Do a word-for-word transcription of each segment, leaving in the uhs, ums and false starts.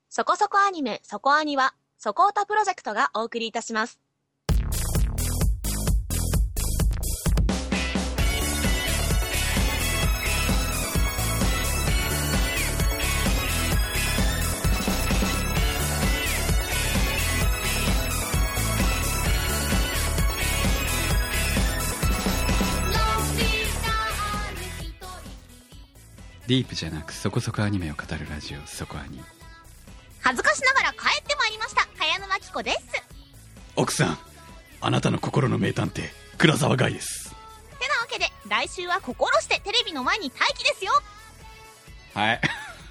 そこそこアニメそこアニはそこおたプロジェクトがお送りいたします。 ディープじゃなくそこそこアニメを語るラジオそこアニ。 恥ずかしながら帰ってまいりました。茅沼紀子です。 奥さん、あなたの心の名探偵倉沢ガイです。 てなわけで来週は心してテレビの前に待機ですよ。 はい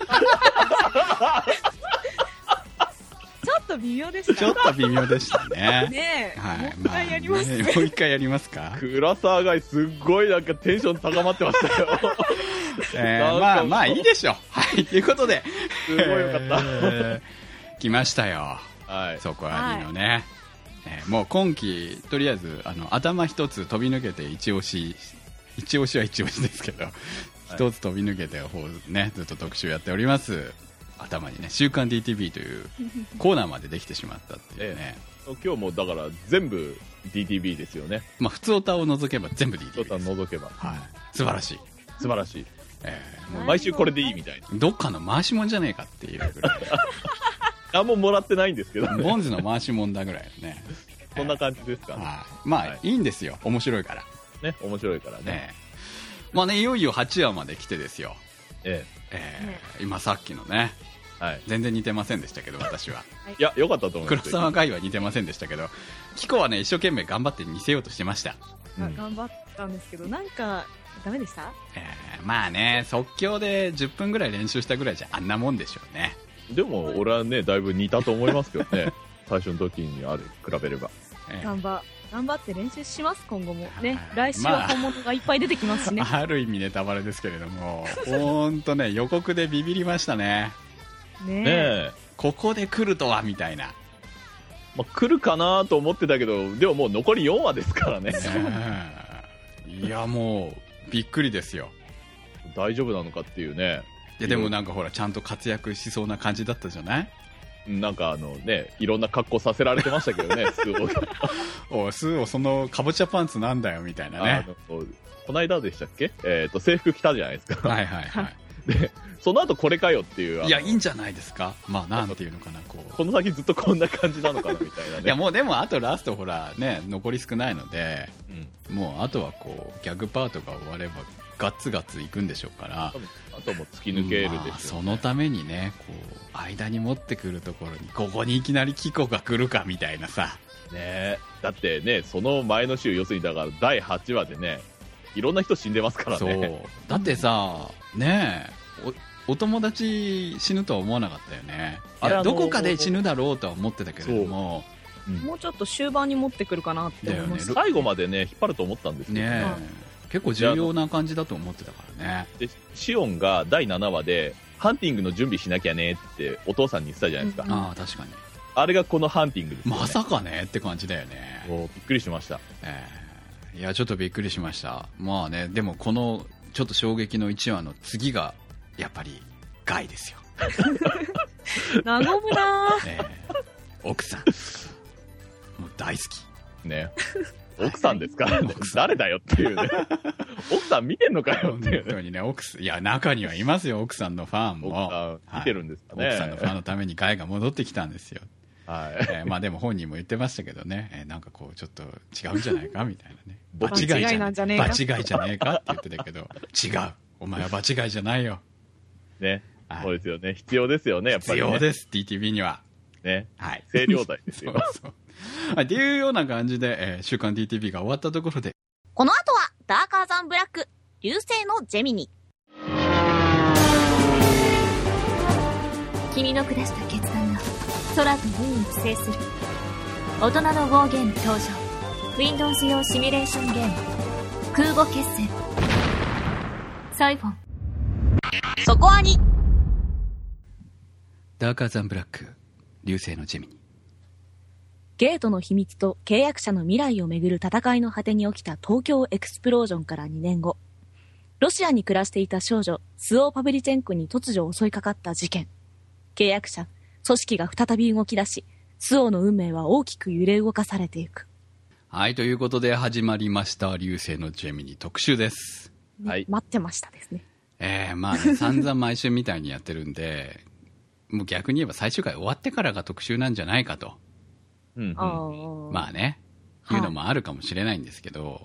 ちょっと微妙でした。 ちょっと微妙でしたねねえ、 はい、 もう一回やります、 まあね、もう一回やりますか。 倉沢がすっごいなんかテンション高まってましたよえー、まあまあいいでしょう。はい、ということですごいよかった、 えー、来ましたよ、 はい、 そこアニのね、はい、えー、もう今期とりあえずあの頭一つ飛び抜けて一押し一押しは一押しですけど、はい、一つ飛び抜けて方、ね、ずっと特集やっております。頭にね、週刊 ディーティービー というコーナーまでできてしまったっていうね、 ええ、今日もだから全部 ディーティービー ですよね。 まあ普通オタを除けば全部 ディーティービー です。 普通オタ除けば、 はい、素晴らしい素晴らしい、 えー、もう毎週これでいいみたいな、 どっかの回しもんじゃねえかっていうぐらい何ももらってないんですけど、ね、 ボンズの回しもんだぐらいねそんな感じですかね、 はい、まあ、はい、いいんですよ、面白いからね、面白いからね、 えー、まあね、いよいよはちわまで来てですよ、 ええー、今さっきのね、はい、全然似てませんでしたけど私は、 はい、いや良かったと思います。 黒沢ガイは似てませんでしたけど、キコはね一生懸命頑張って似せようとしてました、 うん、頑張ったんですけどなんかダメでした、 えー、まあね、即興でじゅっぷんぐらい練習したぐらいじゃあんなもんでしょうね。 でも俺はねだいぶ似たと思いますけどね最初の時にあれ比べれば、 えー、頑張頑張って練習します今後もね。来週は本物がいっぱい出てきますしね、 まあ、ある意味ネタバレですけれどもほんとね予告でビビりましたねねえ、 ここで来るとはみたいな、 まあ、来るかなと思ってたけど、でももう残りよんわですからねいやもうびっくりですよ。 大丈夫なのかっていうね。 いやでもなんかほらちゃんと活躍しそうな感じだったじゃない。 なんかあのね、いろんな格好させられてましたけどねスーをおスーをそのかぼちゃパンツなんだよみたいなね。 あのこないだでしたっけ、えー、と制服着たじゃないですかはいはいはいでその後これかよっていう。 いやいいんじゃないですか。まあなんていうのかな、こうこの先ずっとこんな感じなのかなみたいなね。 いやもうでもあとラストほらね残り少ないので、うん、もうあとはこうギャグパートが終わればガッツガッツいくんでしょうから、 あとも突き抜けるでしょう、ね、 まあ、そのためにねこう間に持ってくるところにここにいきなりキコが来るかみたいなさね。だってねその前の週要するにだからだいはちわでねいろんな人死んでますからね。 そうだってさねえお友達死ぬとは思わなかったよね。いやどこかで死ぬだろうとは思ってたけれども、 うん、もうちょっと終盤に持ってくるかなって思います、 ね、最後までね引っ張ると思ったんですけどね、 結構重要な感じだと思ってたからね。 でシオンがだいななわでハンティングの準備しなきゃねってお父さんに言ってたじゃないですか、うん、 ああ確かにあれがこのハンティングですよね。 まさかねって感じだよね。 びっくりしました、 えー、いやちょっとびっくりしました。まあねでもこのちょっと衝撃のいちわの次がやっぱりガイですよ和むな、 えー、奥さんもう大好きね奥さんですからね誰だよっていうね奥さん見てんのかよっていう、ね、 本当にね奥さんいや中にはいますよ奥さんのファンも。 奥さん見てるんですかね、 はい、奥さんのファンのためにガイが戻ってきたんですよはい、 えー、まあでも本人も言ってましたけどね、えー、なんかこうちょっと違うんじゃないかみたいなね場違いなんじゃねえか場違いじゃねえかって言ってたけど違うお前は場違いじゃないよね、はい、そうですよね必要ですよねやっぱり、ね、 必要です ディーティービー にはね、 はい、 清涼剤ですよそうそうっていうような感じで、えー、週刊 ディーティービー が終わったところでこの後はダーカーザンブラック流星のジェミニ。 君の下した決断が空と海を制する大人のウォーゲーム登場。 Windows 用シミュレーションゲーム空母決戦サイフォン。 そこアニダーカーザンブラック流星のジェミニ。 ゲートの秘密と契約者の未来をめぐる戦いの果てに起きた東京エクスプロージョンからにねんご、ロシアに暮らしていた少女スオー・パブリチェンコに突如襲いかかった事件。契約者、 組織が再び動き出し、周防の運命は大きく揺れ動かされていく。 はい、ということで始まりました流星のジェミニ特集です。 ね、 はい、 待ってましたですね。 えー、まあね、散々毎週みたいにやってるんで、もう逆に言えば最終回終わってからが特集なんじゃないかと。 うんうん、 あまあね、いうのもあるかもしれないんですけど、はい、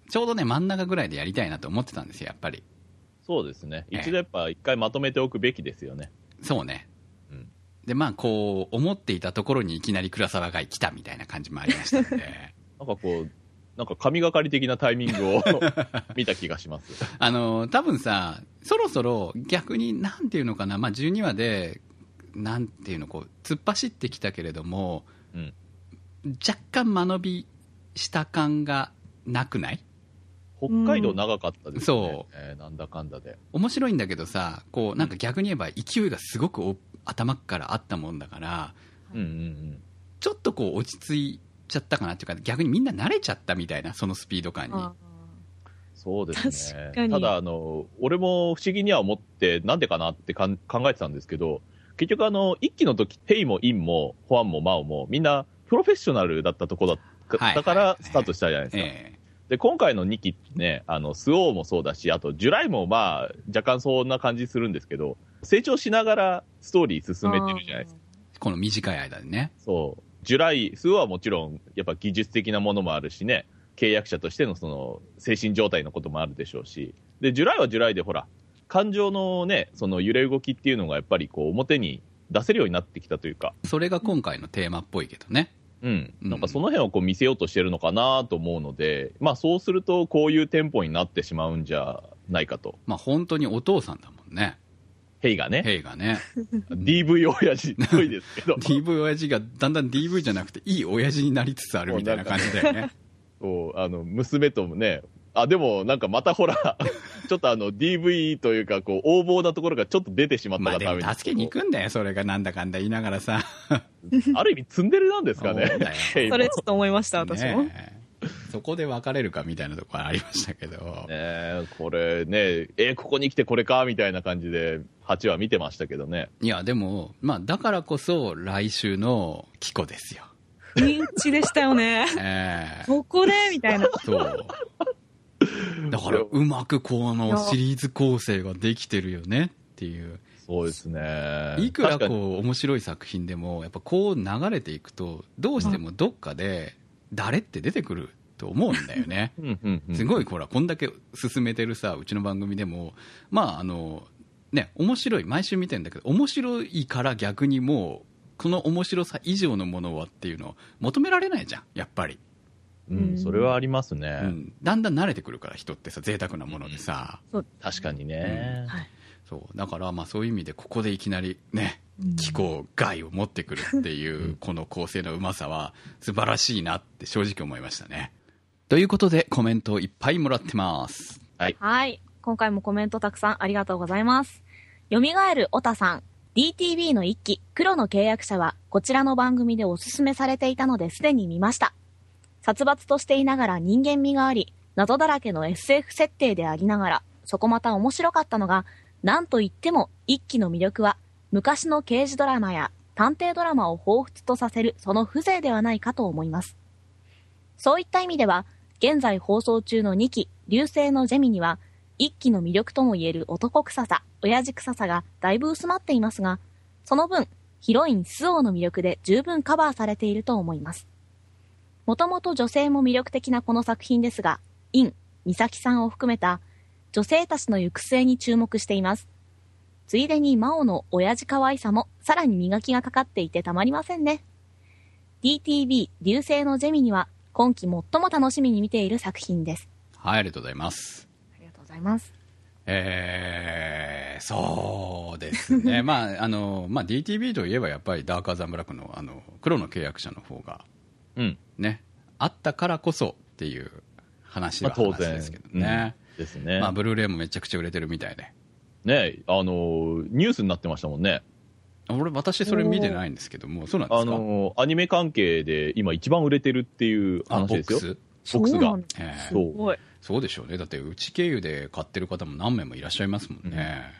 ちょうどね、真ん中ぐらいでやりたいなと思ってたんですよ、やっぱり。 そうですね。 えー、 一度やっぱ一回まとめておくべきですよね。 そうね。 うん、 で、まあこう、思っていたところにいきなり倉沢が来たみたいな感じもありましたので。 なんかこう、なんか神がかり的なタイミングを見た気がします。 あの、多分さ、そろそろ逆に、なんていうのかな、まあ、じゅうにわで、なんていうの、こう、突っ走ってきたけれども、 うん、 若干間延びした感がなくない？ 北海道長かったですね。 そう、 えー、なんだかんだで。 面白いんだけどさ、こう、なんか逆に言えば勢いがすごくお頭からあったもんだから、 うんうんうん、 ちょっとこう、落ち着いちゃったかなっていうか、逆にみんな慣れちゃったみたいな、そのスピード感に。 そうですね。 確かに。 ただあの俺も不思議には思って、なんでかなってかん考えてたんですけど、結局あの一期の時ヘイもインもホアンもマオもみんなプロフェッショナルだったところだったからスタートしたじゃないですか。えー、で今回のにきってね、あのスオーもそうだし、あとジュライもまあ若干そんな感じするんですけど、成長しながらストーリー進めてるじゃないですか。 この短い間でね。 そう。ジュライ、スオーはもちろんやっぱ技術的なものもあるしね、契約者としてのその精神状態のこともあるでしょうし、でジュライはジュライでほら感情のね、その揺れ動きっていうのがやっぱりこう表に出せるようになってきたというか、 それが今回のテーマっぽいけどね。 うん、なんかその辺をこう見せようとしてるのかなと思うので、まあそうするとこういうテンポになってしまうんじゃないかと。 まあ本当にお父さんだもんね。 ヘイがね。 ヘイがね。 ディーブイ 親父っぽいですけど。 ディーブイ 親父がだんだん ディーブイ じゃなくていい親父になりつつあるみたいな感じだよね。 そうあの娘ともね、あでもなんかまたほらちょっとあの ディーブイ というかこう横暴なところがちょっと出てしまったがために、 まあ、でも助けに行くんだよ、それがなんだかんだ言いながらさ。 ある意味ツンデレなんですかね。 それちょっと思いました私も、 ね、そこで別れるかみたいなところありましたけど、 ね、これね、えここに来てこれかみたいな感じではちわ見てましたけどね。 いやでも、まあ、だからこそ来週のキコですよ。 不意打ちでしたよね。 えー、 ここでみたいな。 そうだからうまくこのシリーズ構成ができてるよねっていう。 そうですね。 いくらこう面白い作品でもやっぱこう流れていくとどうしてもどっかで誰って出てくると思うんだよね。すごいほらこんだけ進めてるさうちの番組でもまああのね面白い毎週見てるんだけど面白いから逆にもうこの面白さ以上のものはっていうのを求められないじゃんやっぱり。 うん、それはありますね、 うん、だんだん慣れてくるから人ってさ贅沢なものでさ、 うん、 確かにね、 うんはい、そうだからまあそういう意味でここでいきなりね気候害を持ってくるっていうこの構成のうまさは素晴らしいなって正直思いましたね。ということでコメントをいっぱいもらってます。 はい、 はい、今回もコメントたくさんありがとうございます。よみがえるおたさん、 ディーティービー の一期黒の契約者はこちらの番組でおすすめされていたのですでに見ました。殺伐としていながら人間味があり謎だらけの エスエフ 設定でありながらそこまた面白かったのがなんといっても一期の魅力は昔の刑事ドラマや探偵ドラマを彷彿とさせるその風情ではないかと思います。そういった意味では現在放送中のにき流星のジェミには一期の魅力ともいえる男臭さ親父臭さがだいぶ薄まっていますがその分ヒロインスオーの魅力で十分カバーされていると思います。もともと女性も魅力的なこの作品ですがイン、ミサキさんを含めた女性たちの行く末に注目しています。ついでにマオの親父可愛さもさらに磨きがかかっていてたまりませんね。 ディーティービー 流星のジェミには今期最も楽しみに見ている作品です。 はい、ありがとうございます。 ありがとうございます。 えー、そうですね。まああのまあ ディーティービー といえばやっぱりダークアザンブラックのあの黒の契約者の方がうんね、あったからこそっていう話は話ですけどね、 まあうん、ですね。 まあブルーレイもめちゃくちゃ売れてるみたいでね、あのニュースになってましたもんね。 俺私それ見てないんですけども、そうなんですか。 あのアニメ関係で今一番売れてるっていう話ですよ。ボックス、ボックスが、 えー、 そうそうでしょうね。だってうち経由で買ってる方も何名もいらっしゃいますもんね、 う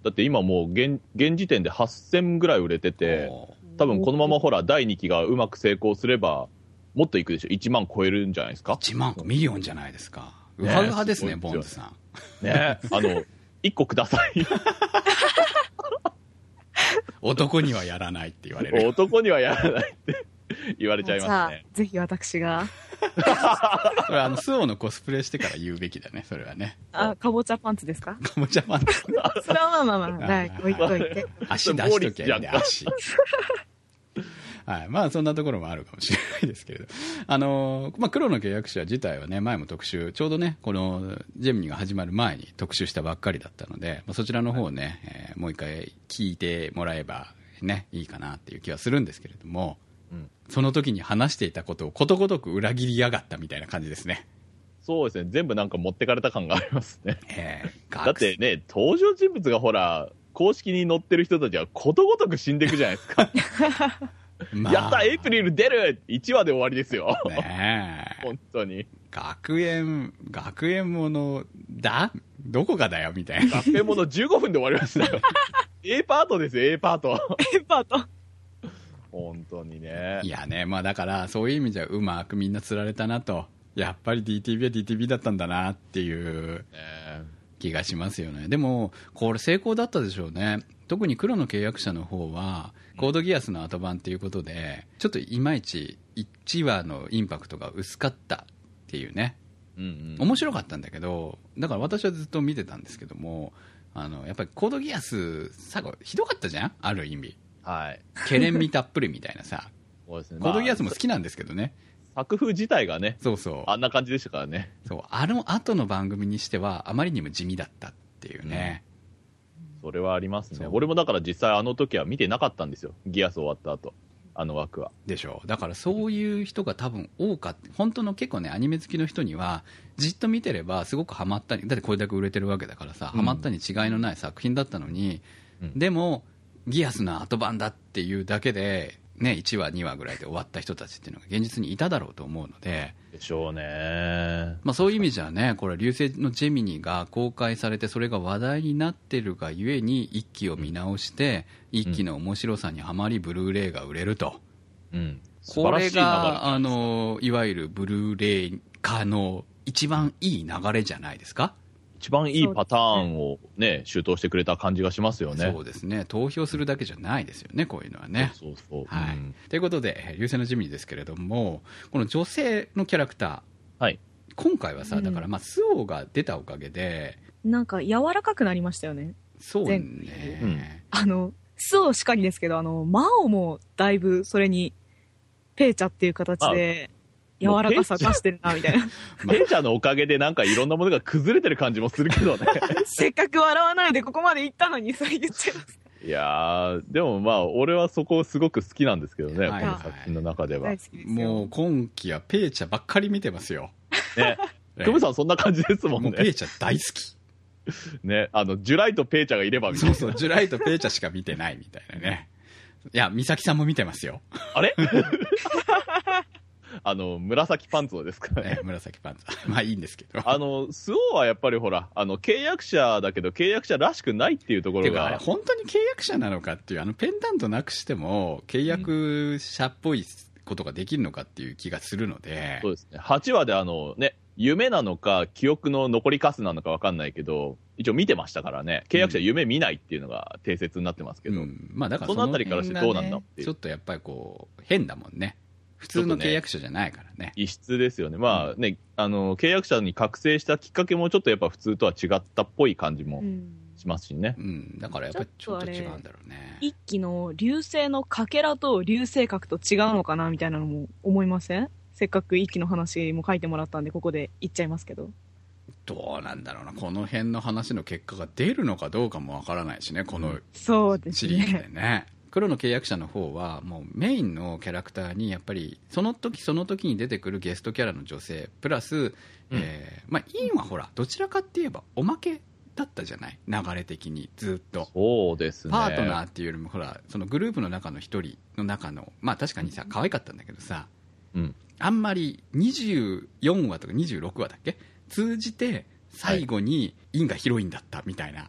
だって今もう現、現時点ではっせんぐらい売れてて、多分このままほら、だいにきがうまく成功すれば、もっといくでしょ。いちまん超えるんじゃないですか。 いちまんミリオンじゃないですか。ウハウハですね、ボンズさん。ねあの、いっこください。 男にはやらないって言われる。 男にはやらないって言われちゃいますね。 ぜひ私が。 それあの、スオのコスプレしてから言うべきだね、それはね。 あ、かぼちゃパンツですか？ かぼちゃパンツ。 それはまあまあまあ、はい、置いといて。 足出しときゃいいんで、足。はい。まあ、そんなところもあるかもしれないですけれど。あのー、まあ、黒の契約者自体はね、前も特集、ちょうどね、この、ジェミニが始まる前に特集したばっかりだったので、まあ、そちらの方をね、えー、もう一回聞いてもらえば、ね、いいかなっていう気はするんですけれども、うん、その時に話していたことをことごとく裏切りやがったみたいな感じですね。 そうですね。全部なんか持ってかれた感がありますね。 えー、 だってね、登場人物がほら、公式に載ってる人たちはことごとく死んでいくじゃないですか。まあ、やったエイプリル出るいちわで終わりですよ。ねえ。本当に。 学園、学園ものだどこがだよみたいな。 学園ものじゅうごふんで終わりましたよ。A パートですよ、A パート。 A パート。 本当にね。 いやね、まあだから、そういう意味じゃうまくみんな釣られたなと。やっぱり ディーティービー は ディーティービー だったんだなっていう気がしますよね。でも、これ成功だったでしょうね。特に黒の契約者の方は、コードギアスの後版っていうことで、ちょっといまいちいちわのインパクトが薄かったっていうね。うんうん、面白かったんだけど、だから私はずっと見てたんですけども、あの、やっぱりコードギアス、最後ひどかったじゃん？ある意味。 はい。 ケレン味たっぷりみたいなさ。 そうですね。 コードギアスも好きなんですけどね。 作風自体がね。 そうそう。 あんな感じでしたからね。 そう。あの後の番組にしては、あまりにも地味だったっていうね。うんそれはありますね。俺もだから実際あの時は見てなかったんですよ。ギアス終わった後。あの枠は。 でしょう。だからそういう人が多分多かった。本当の結構ね、アニメ好きの人には、じっと見てればすごくハマったに、だってこれだけ売れてるわけだからさ、ハマったに違いのない作品だったのに、うん、でも、ギアスの後版だっていうだけで、ね、いちわ、にわぐらいで終わった人たちっていうのが現実にいただろうと思うので。 でしょうね。 まあそういう意味じゃね、これ、流星のジェミニが公開されて、それが話題になってるがゆえに、一期を見直して、一期の面白さにはまり、ブルーレイが売れると。うん。これが、あの、いわゆるブルーレイ化の一番いい流れじゃないですか。 一番いいパターンをね、周到してくれた感じがしますよね。 そうですね。投票するだけじゃないですよね、こういうのはね。 そうそうそう。 はい。うん、ということで、流星のジェミニですけれども、この女性のキャラクター。 はい。 今回はさ、だから、まあ、スオが出たおかげで。 なんか、柔らかくなりましたよね。 そうね。うん、 あの、スオしかりですけど、あの、マオもだいぶそれに、ペーチャっていう形で、柔らかさ出してるな、みたいな。 ペーチャのおかげでなんかいろんなものが崩れてる感じもするけどね。 せっかく笑わないでここまで行ったのに、それ言っちゃいます。 いやー、でもまあ、俺はそこすごく好きなんですけどね、はいはい、この作品の中では。 もう今期はペーチャばっかり見てますよ。 ね。クムさんそんな感じですもんね。 もうペーチャ大好き。 ね、あの、ジュライとペーチャがいればみたいな。 そうそう、ジュライとペーチャしか見てないみたいなね。いや、美咲さんも見てますよ。 あれあの、紫パンツのですかね。 紫パンツ。まあいいんですけど。 あの、スオはやっぱりほら、あの、契約者だけど契約者らしくないっていうところが。 あれ、本当に契約者なのかっていう、あの、ペンダントなくしても、契約者っぽいことができるのかっていう気がするので。 そうですね。はちわであの、ね、夢なのか、記憶の残りカスなのかわかんないけど、一応見てましたからね。契約者夢見ないっていうのが定説になってますけど。うん、 まあだからそのあたりからしてどうなんだっていう。 ちょっとやっぱりこう、変だもんね。普通の契約者じゃないからね。 異質ですよね。まあね、あの、契約者に覚醒したきっかけもちょっとやっぱ普通とは違ったっぽい感じもしますしね。 うん。うん、だからやっぱりちょっと違うんだろうね。 一期の流星のかけらと流星角と違うのかなみたいなのも思いません？せっかく一期の話も書いてもらったんで、ここで言っちゃいますけど。 どうなんだろうな。この辺の話の結果が出るのかどうかもわからないしね、このシリーズでね。黒の契約者の方はもうメインのキャラクターにやっぱりその時その時に出てくるゲストキャラの女性プラス、うんえーまあ、インはほらどちらかって言えばおまけだったじゃない流れ的にずっとそうですねパートナーっていうよりもほらそのグループの中の一人の中のまあ確かにさ可愛かったんだけどさ、うん、あんまりにじゅうよんわとかにじゅうろくわだっけ通じて最後にインがヒロインだったみたいな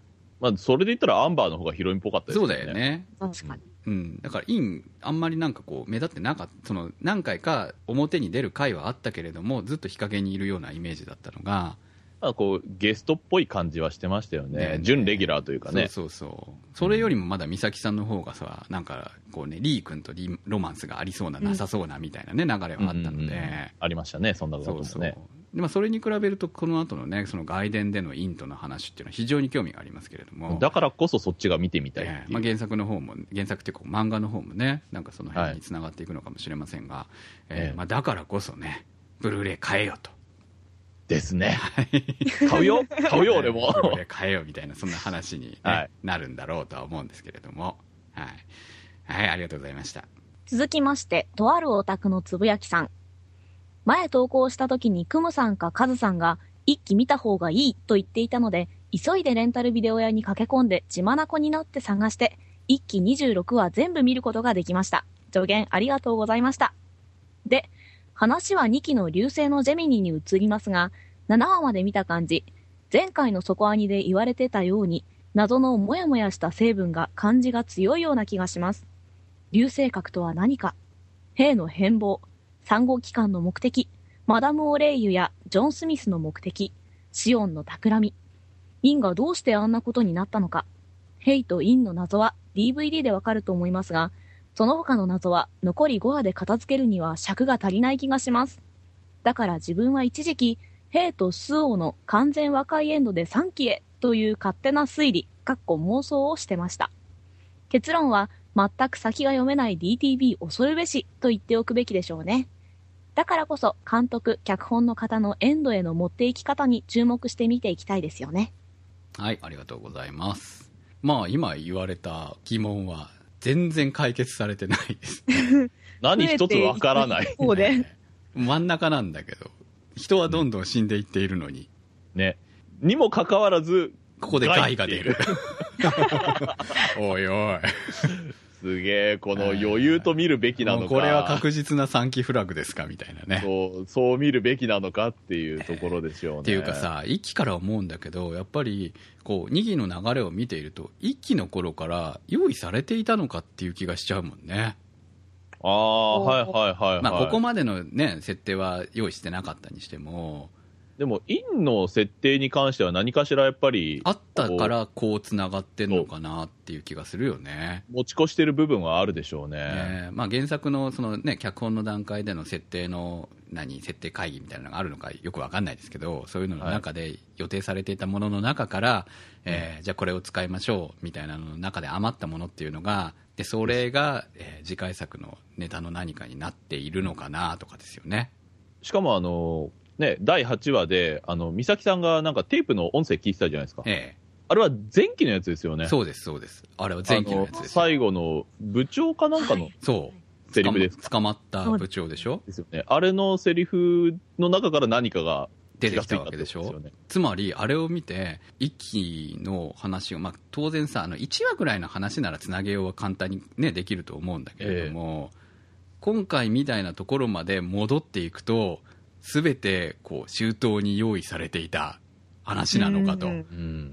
まあ、それで言ったらアンバーの方がヒロインっぽかったですそよね。 うだよね。 確かに。 うん。だから、イン、あんまりなんかこう、目立ってなかった。その、何回か表に出る回はあったけれども、ずっと日陰にいるようなイメージだったのが、 まあ、こう、ゲストっぽい感じはしてましたよね。 ね準レギュラーというかね。 そうそうそう。それよりもまだ美咲さんの方がさ、なんか、こうね、リー君とリロマンスがありそうな、なさそうなみたいなね、流れはあったので。 うんうんうんありましたね、そんなこともね。 そうそうでまあ、それに比べるとこの後のねその外伝でのイントの話っていうのは非常に興味がありますけれども、 だからこそそっちが見てみたいっていう、 えーまあ、原作の方も原作っていうか漫画の方もねなんかその辺につながっていくのかもしれませんが、はいえーまあ、だからこそねブルーレイ買えよとですね買うよ買うよ俺もブルーレイ買えよみたいなそんな話に、ねはい、 なるんだろうとは思うんですけれどもはい、はい、ありがとうございました。 続きましてとあるオタクのつぶやきさん。前投稿した時にクムさんかカズさんが一期見た方がいいと言っていたので急いでレンタルビデオ屋に駆け込んで血眼になって探して一期にじゅうろくわ全部見ることができました。助言ありがとうございました。で、話はにきの流星のジェミニに移りますがななわまで見た感じ前回の底アニで言われてたように謎のモヤモヤした成分が感じが強いような気がします。流星核とは何か、兵の変貌、産後機関の目的、マダム・オレイユやジョン・スミスの目的、シオンの企み、インがどうしてあんなことになったのか、ヘイとインの謎は ディーブイディー でわかると思いますが、その他の謎は残りごわで片付けるには尺が足りない気がします。だから自分は一時期、ヘイとスオーの完全和解エンドでさんきへという勝手な推理、かっこ妄想をしてました。結論は、全く先が読めない ディーティービー 恐るべしと言っておくべきでしょうね。だからこそ監督、脚本の方のエンドへの持っていき方に注目して見ていきたいですよね。 はい、ありがとうございます。まあ今言われた疑問は全然解決されてないです、ね、 何一つわからない。 そうで真ん中なんだけど、人はどんどん死んでいっているのに。 ね。にもかかわらず、 ここで害が出る。おいおい。 すげえ、この余裕と見るべきなのか。 これは確実なさんきフラグですかみたいなね。 そう、そう見るべきなのかっていうところでしょうね。 っていうかさ、いっきから思うんだけど、やっぱり、こう、にきの流れを見ていると、いっきの頃から用意されていたのかっていう気がしちゃうもんね。 ああ、はいはいはい、はい。 まあ、ここまでのね、設定は用意してなかったにしても、 でも、インの設定に関しては何かしらやっぱり。 あったからこう繋がってんのかなっていう気がするよね。 持ち越してる部分はあるでしょうね。 ねまあ原作のそのね、脚本の段階での設定の、何、設定会議みたいなのがあるのかよくわかんないですけど、そういうのの中で予定されていたものの中から、はい、えー、じゃあこれを使いましょうみたいなのの中で余ったものっていうのが、で、それが、えー、次回作のネタの何かになっているのかなとかですよね。 しかもあの、ね、だいはちわで、あの、美咲さんがなんかテープの音声聞いてたじゃないですか。 ええ。 あれは前期のやつですよね。 そうです、そうです。あれは前期のやつです。 最後の部長かなんかの、 そう。 セリフですか。 捕まった部長でしょですよね。あれのセリフの中から何かが出てきたわけでしょ。つまり、あれを見て、一期の話を、まあ、当然さ、あの、いちわぐらいの話ならつなげようは簡単にね、できると思うんだけれども、えー、今回みたいなところまで戻っていくと、すべてこう周到に用意されていた話なのかと、うんうん、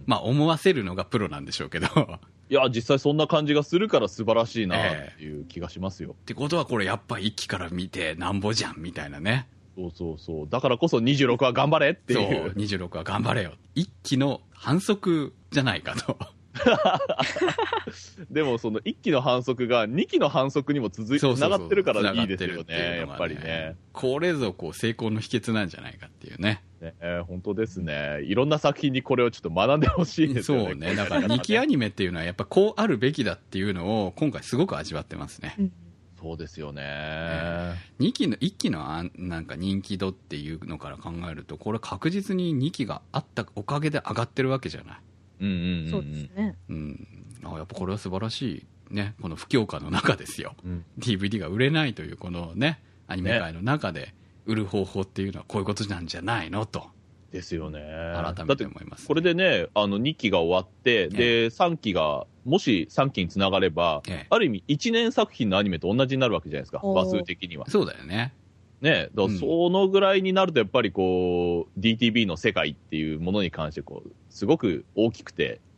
まあ思わせるのがプロなんでしょうけどいや実際そんな感じがするから素晴らしいなっていう気がしますよ、 えー、ってことはこれやっぱ一期から見てなんぼじゃんみたいなね。 そうそうそう、だからこそにじゅうろくは頑張れっていう。 そう、にじゅうろくは頑張れよ、一期の反則じゃないかとでもそのいっきの反則がにきの反則にも続いてつながってるからいいですよね、やっぱりね。 これぞこう成功の秘訣なんじゃないかっていうね。 ね、えー、本当ですね。いろんな作品にこれをちょっと学んでほしいですよね。 そうね。だからにきアニメっていうのはやっぱこうあるべきだっていうのを今回すごく味わってますね。うんそうですよね、 えー、にきのいっきのあなんか人気度っていうのから考えるとこれ確実ににきがあったおかげで上がってるわけじゃない。 うんうんうんうん、 そうですね、 うん、あやっぱこれは素晴らしいね、この不況下の中ですよ、うん、ディーブイディー が売れないというこのねアニメ界の中で売る方法っていうのはこういうことなんじゃないのとですよね。 改めて思います、ね、 これでねあのにきが終わって、ええ、でさんきがもしさんきにつながれば、ええ、ある意味いちねん作品のアニメと同じになるわけじゃないですか、話数的には。 そうだよね。 ね、だからそのぐらいになるとやっぱりこう、うん、ディーティービー の世界っていうものに関してこうすごく大きくて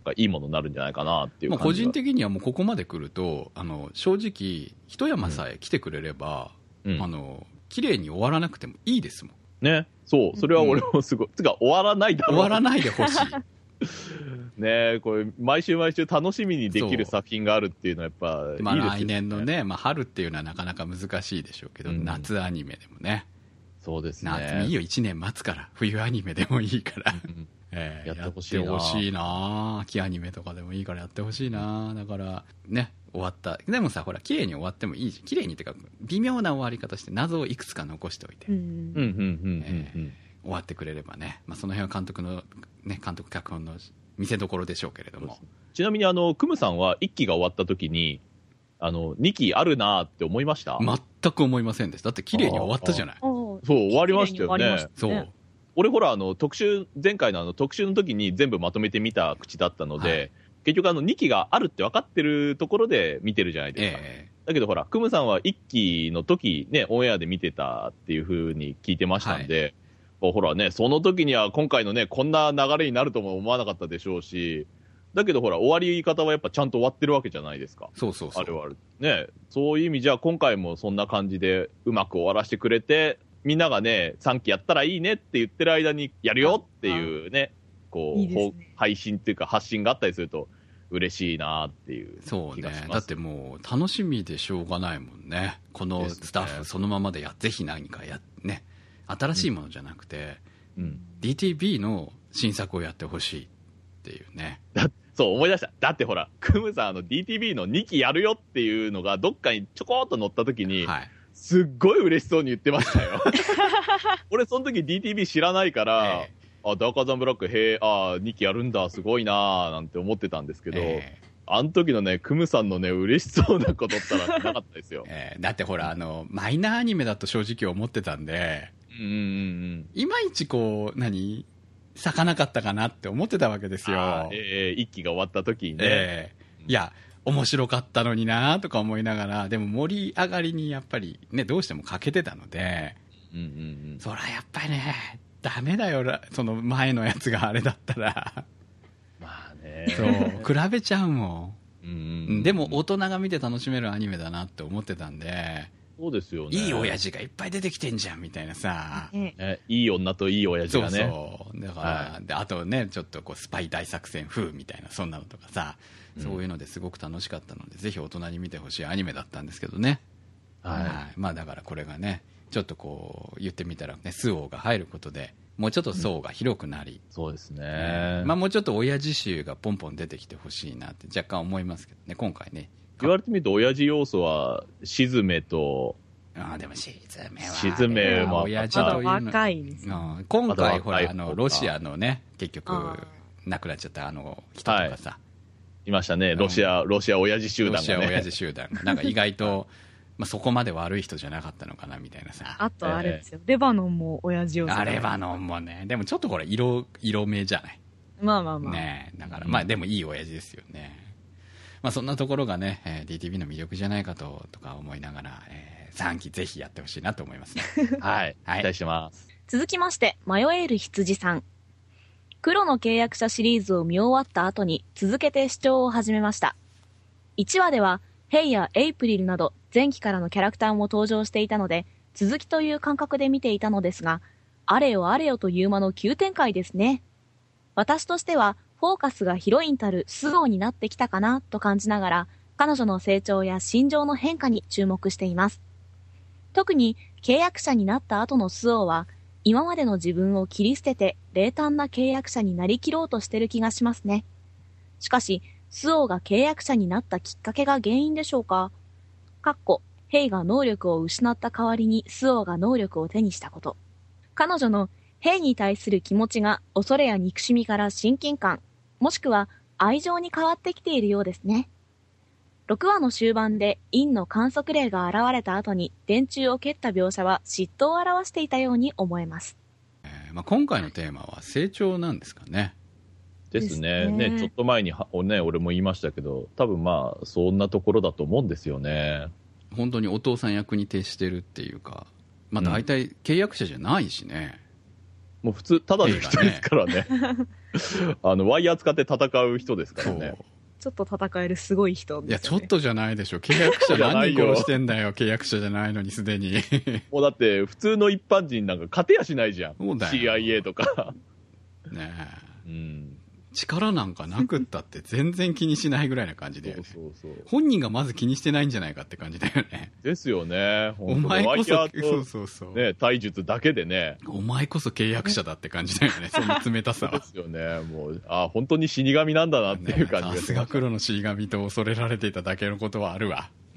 がいいものになるんじゃないかなっていう感じが、 まあ、個人的にはもうここまで来るとあの正直一山さえ来てくれれば、うん、あの綺麗に終わらなくてもいいですもんね。そうそれは俺もすごい、うん、つか終わらないだろう、 終わらないでほしいねえ、これ毎週毎週楽しみにできる作品があるっていうのはやっぱいいですよね。 まあ、来年のね、まあ、春っていうのはなかなか難しいでしょうけど、うん、夏アニメでもね。 そうですね。 夏いいよ、いちねん待つから冬アニメでもいいから、うんえー、やってほしいな。やってほしいな。秋アニメとかでもいいからやってほしいな。だからね、終わったでもさ、ほら綺麗に終わってもいいじゃん。綺麗にっていうか微妙な終わり方して謎をいくつか残しておいて、終わってくれればね、まあ、その辺は監督のね、監督脚本の見せ所でしょうけれども。 ちなみにあのクムさんはいっきが終わった時にあのにきあるなって思いました？ 全く思いませんでした。だって綺麗に終わったじゃない。 そう終わりましたよね。 そう俺ほらあの特集前回のあの特集の時に全部まとめてみた口だったので、はい、結局あのにきがあるって分かってるところで見てるじゃないですか、えー、だけどほらクムさんはいっきの時ねオンエアで見てたっていう風に聞いてましたんで、はい、ほらねその時には今回のねこんな流れになるとも思わなかったでしょうし、だけどほら終わり方はやっぱちゃんと終わってるわけじゃないですか。 そうそうそう、 あれはあるね。そういう意味じゃ今回もそんな感じでうまく終わらせてくれて、みんながねさんきやったらいいねって言ってる間にやるよっていうね、こういいですね、配信っていうか発信があったりすると嬉しいなっていう気がします。 そうね、だってもう楽しみでしょうがないもんね。このスタッフそのままでや、ぜひ何かやね、新しいものじゃなくて、うん、ディーティービー の新作をやってほしいっていうね。 だそう思い出した。だってほらクムさんあの ディーティービー のにきやるよっていうのがどっかにちょこっと載った時に、はい、すっごい嬉しそうに言ってましたよ俺その時 ディーティービー 知らないから、えー、あダーカーザンブラックへえあにきやるんだすごいなーなんて思ってたんですけど、えー、あの時のねクムさんのね嬉しそうなことったらなかったですよ、 えー、だってほらあのマイナーアニメだと正直思ってたんで、うんうんうん、いまいちこう何咲かなかったかなって思ってたわけですよ。 えー、いっきが終わった時にね、 えー、いや面白かったのになとか思いながら、でも盛り上がりにやっぱりねどうしても欠けてたので、うんうんうん、そりゃやっぱりねダメだよその前のやつがあれだったらまあねそう比べちゃうもん、うんうんうん、でも大人が見て楽しめるアニメだなって思ってたんで、 そうですよね、 いい親父がいっぱい出てきてんじゃんみたいなさ、 ね、いい女といい親父がね、 そうそうだから、はい、であとねちょっとこうスパイ大作戦風みたいなそんなのとかさ、そういうのですごく楽しかったので、うん、ぜひ大人に見てほしいアニメだったんですけどね、はい、はい、まあだからこれがねちょっとこう言ってみたらねスオが入ることでもうちょっと層が広くなり、 うん、そうですね、 まあもうちょっと親父臭がポンポン出てきてほしいなって若干思いますけどね。今回ね言われてみると親父要素はしずめと、 あでもしずめはしずめは親父というの若いです、ね、 うん、今回ほらあのロシアのね結局亡くなっちゃったあの人とかさ、はい、 いましたね、ロシア、うん、ロシア親父集団がね、 ロシア親父集団がなんか意外とまあそこまで悪い人じゃなかったのかなみたいなさ。 あとあれですよ、えー、レバノンも親父をあレバノンもね、でもちょっとこれ色色目じゃない、 まあまあまあね、だからまあでもいい親父ですよね。まあそんなところがね、えー、ディーティービー の魅力じゃないかととか思いながら、えー、さんきぜひやってほしいなと思いますねはい、はい、期待してます。 続きまして迷える羊さん、黒の契約者シリーズを見終わった後に続けて視聴を始めました。いちわではヘイやエイプリルなど前期からのキャラクターも登場していたので続きという感覚で見ていたのですが、あれよあれよという間の急展開ですね。私としてはフォーカスがヒロインたるスオになってきたかなと感じながら、彼女の成長や心情の変化に注目しています。特に契約者になった後のスオは今までの自分を切り捨てて冷淡な契約者になりきろうとしてる気がしますね。しかしスオが契約者になったきっかけが原因でしょうか。かっこヘイが能力を失った代わりにスオが能力を手にしたこと。彼女のヘイに対する気持ちが恐れや憎しみから親近感、もしくは愛情に変わってきているようですね。ろくわの終盤で陰の観測霊が現れた後に電柱を蹴った描写は嫉妬を表していたように思えます。 えーまあ、今回のテーマは成長なんですかね。 ですね。ですね。ね、ちょっと前には、ね、俺も言いましたけど、多分まあそんなところだと思うんですよね。 本当にお父さん役に徹してるっていうか、まあ大体契約者じゃないしね。 うん、もう普通ただの人ですからね。 あの、ワイヤー使って戦う人ですからね。 ちょっと戦えるすごい人いや、 ですよね。 ちょっとじゃないでしょ。契約者何人殺してんだよ。契約者じゃないのにすでに。 もうだって、普通の一般人なんか勝てやしないじゃん。 そうだよシーアイエー とか。 ねえ。 うん。 力なんかなくったって全然気にしないぐらいな感じだよね。 そうそうそう。 本人がまず気にしてないんじゃないかって感じだよね。 ですよね。 お前こそ、 ワイヤーとそうそうそう。 ね、体術だけでね。 お前こそ契約者だって感じだよね。その冷たさは。 ですよね。もう、あ、本当に死神なんだなっていう感じがさすが黒の死神と恐れられていただけのことはあるわ。 うん。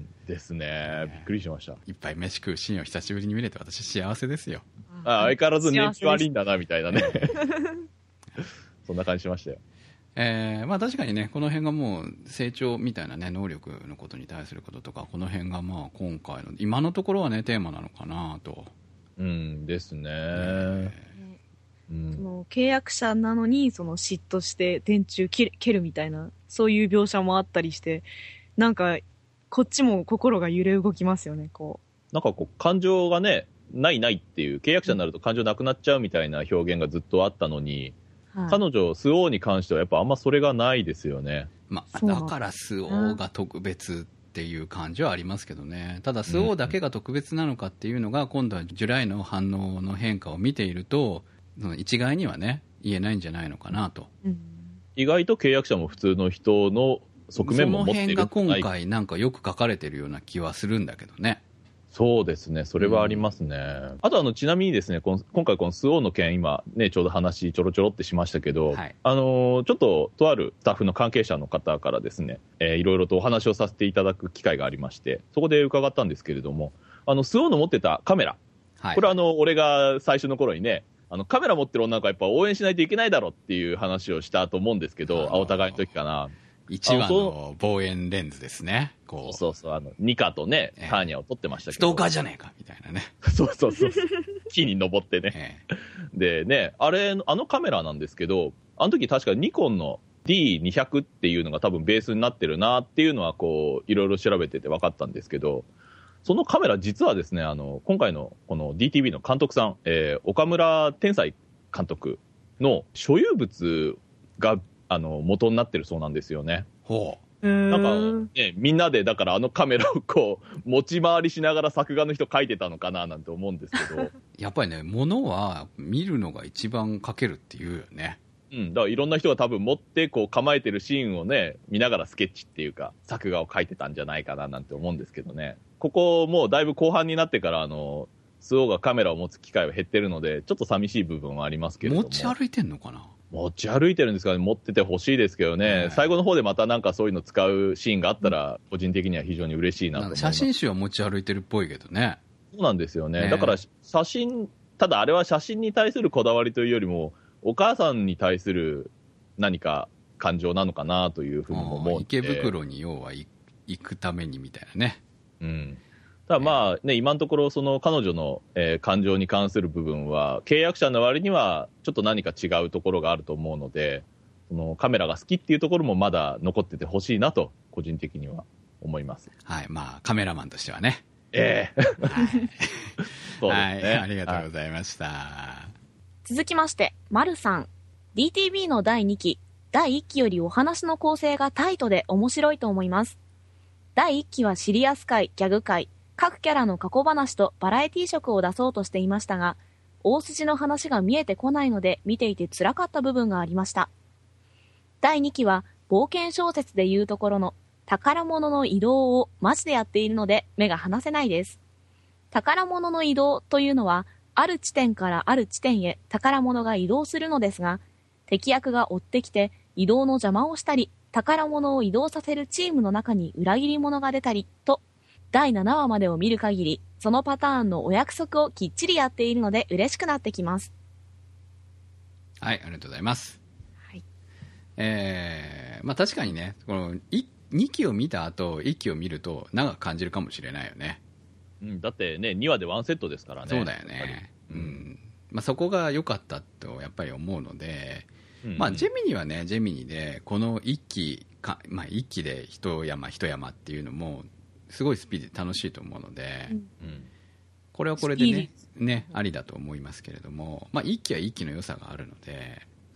ですね。びっくりしました。 いっぱい飯食うシーンを久しぶりに見れて私幸せですよ。 あ、相変わらず年季悪いんだな、みたいなね。そんな感じしましたよ。 えー、まあ確かにね、この辺がもう成長みたいなね、能力のことに対することとか、この辺がまあ今回の、今のところはね、テーマなのかなと。 うんですね。 えその契約者なのにその嫉妬して電柱切る、蹴るみたいなそういう描写もあったりして、なんかこっちも心が揺れ動きますよね。こうなんかこう感情がねないないっていう、契約者になると感情なくなっちゃうみたいな表現がずっとあったのに、はい、彼女スオーに関してはやっぱあんまそれがないですよね。 まあ、だからスオーが特別っていう感じはありますけどね。ただスオーだけが特別なのかっていうのが、今度はジュライの反応の変化を見ているとその一概にはね言えないんじゃないのかなと、うん、 意外と契約者も普通の人の側面も持っている。 その辺が今回なんかよく書かれてるような気はするんだけどね。 そうですね、それはありますね。うん、あとあのちなみにですね、この今回このスオーの件今ねちょうど話ちょろちょろってしましたけど、はい、あのー、ちょっととあるスタッフの関係者の方からですね、えー、いろいろとお話をさせていただく機会がありまして、そこで伺ったんですけれども、あのスオーの持ってたカメラ、はい、これはあの俺が最初の頃にね、あのカメラ持ってる女の子はやっぱ応援しないといけないだろっていう話をしたと思うんですけど、お互いの時かな。 いちわの望遠レンズですね。 こうそうそう、あのニカとね、えー、ターニャを撮ってましたけど、 ストーカーじゃねえかみたいなね。 そうそうそう木に登ってね、えー、でね、あれあのカメラなんですけど、あの時確かニコンの ディーにひゃく っていうのが多分ベースになってるなっていうのはこういろいろ調べてて分かったんですけど、そのカメラ実はですね、あの今回のこの ディーティービー の監督さん、えー、岡村天才監督の所有物があの元になってるそうなんですよね。 ほう。なんかね、みんなでだからあのカメラをこう持ち回りしながら作画の人描いてたのかななんて思うんですけど。 やっぱりね、物は見るのが一番描けるっていうよね。 うん、だからいろんな人が多分持ってこう構えてるシーンをね見ながらスケッチっていうか作画を描いてたんじゃないかななんて思うんですけどね。ここもうだいぶ後半になってからあのスオーがカメラを持つ機会は減ってるのでちょっと寂しい部分はありますけれども。 持ち歩いてんのかな。 持ち歩いてるんですかね。持っててほしいですけどね、はい、最後の方でまたなんかそういうの使うシーンがあったら個人的には非常に嬉しいなと思います。 写真集は持ち歩いてるっぽいけどね。 そうなんですよね、ね。だから写真、ただあれは写真に対するこだわりというよりもお母さんに対する何か感情なのかなというふうにも思う。 池袋に要は行くためにみたいなね。 うん。ただまあね、今のところその彼女の、えー、感情に関する部分は契約者の割にはちょっと何か違うところがあると思うので、そのカメラが好きっていうところもまだ残っててほしいなと個人的には思います。 はい、まあカメラマンとしてはね。 ええー、はい、そうですね、 はい、ありがとうございました。はい、 続きまして、まるさん。ディーティービー のだいにき、だいいっきよりお話の構成がタイトで面白いと思います。だいいっきはシリアス回、ギャグ回、各キャラの過去話とバラエティ色を出そうとしていましたが、大筋の話が見えてこないので見ていて辛かった部分がありました。だいにきは冒険小説でいうところの宝物の移動をマジでやっているので目が離せないです。宝物の移動というのは、ある地点からある地点へ宝物が移動するのですが、敵役が追ってきて移動の邪魔をしたり、宝物を移動させるチームの中に裏切り者が出たりと、だいななわまでを見る限り、そのパターンのお約束をきっちりやっているので嬉しくなってきます。 はい、ありがとうございます。 はい、 えー、まあ確かにね、このにきを見た後いっきを見ると長く感じるかもしれないよね。 うん、だってね、にわでワンセットですからね。 そうだよね。うん、まあ、そこが良かったとやっぱり思うので、うんうん、まあジェミニはね、ジェミニでこのいっきか、まあ、いっきで一山一山っていうのもすごいスピーディーで楽しいと思うので、うん、これはこれで ね, ねありだと思いますけれども、まあ、いっきはいっきの良さがあるので、 はい、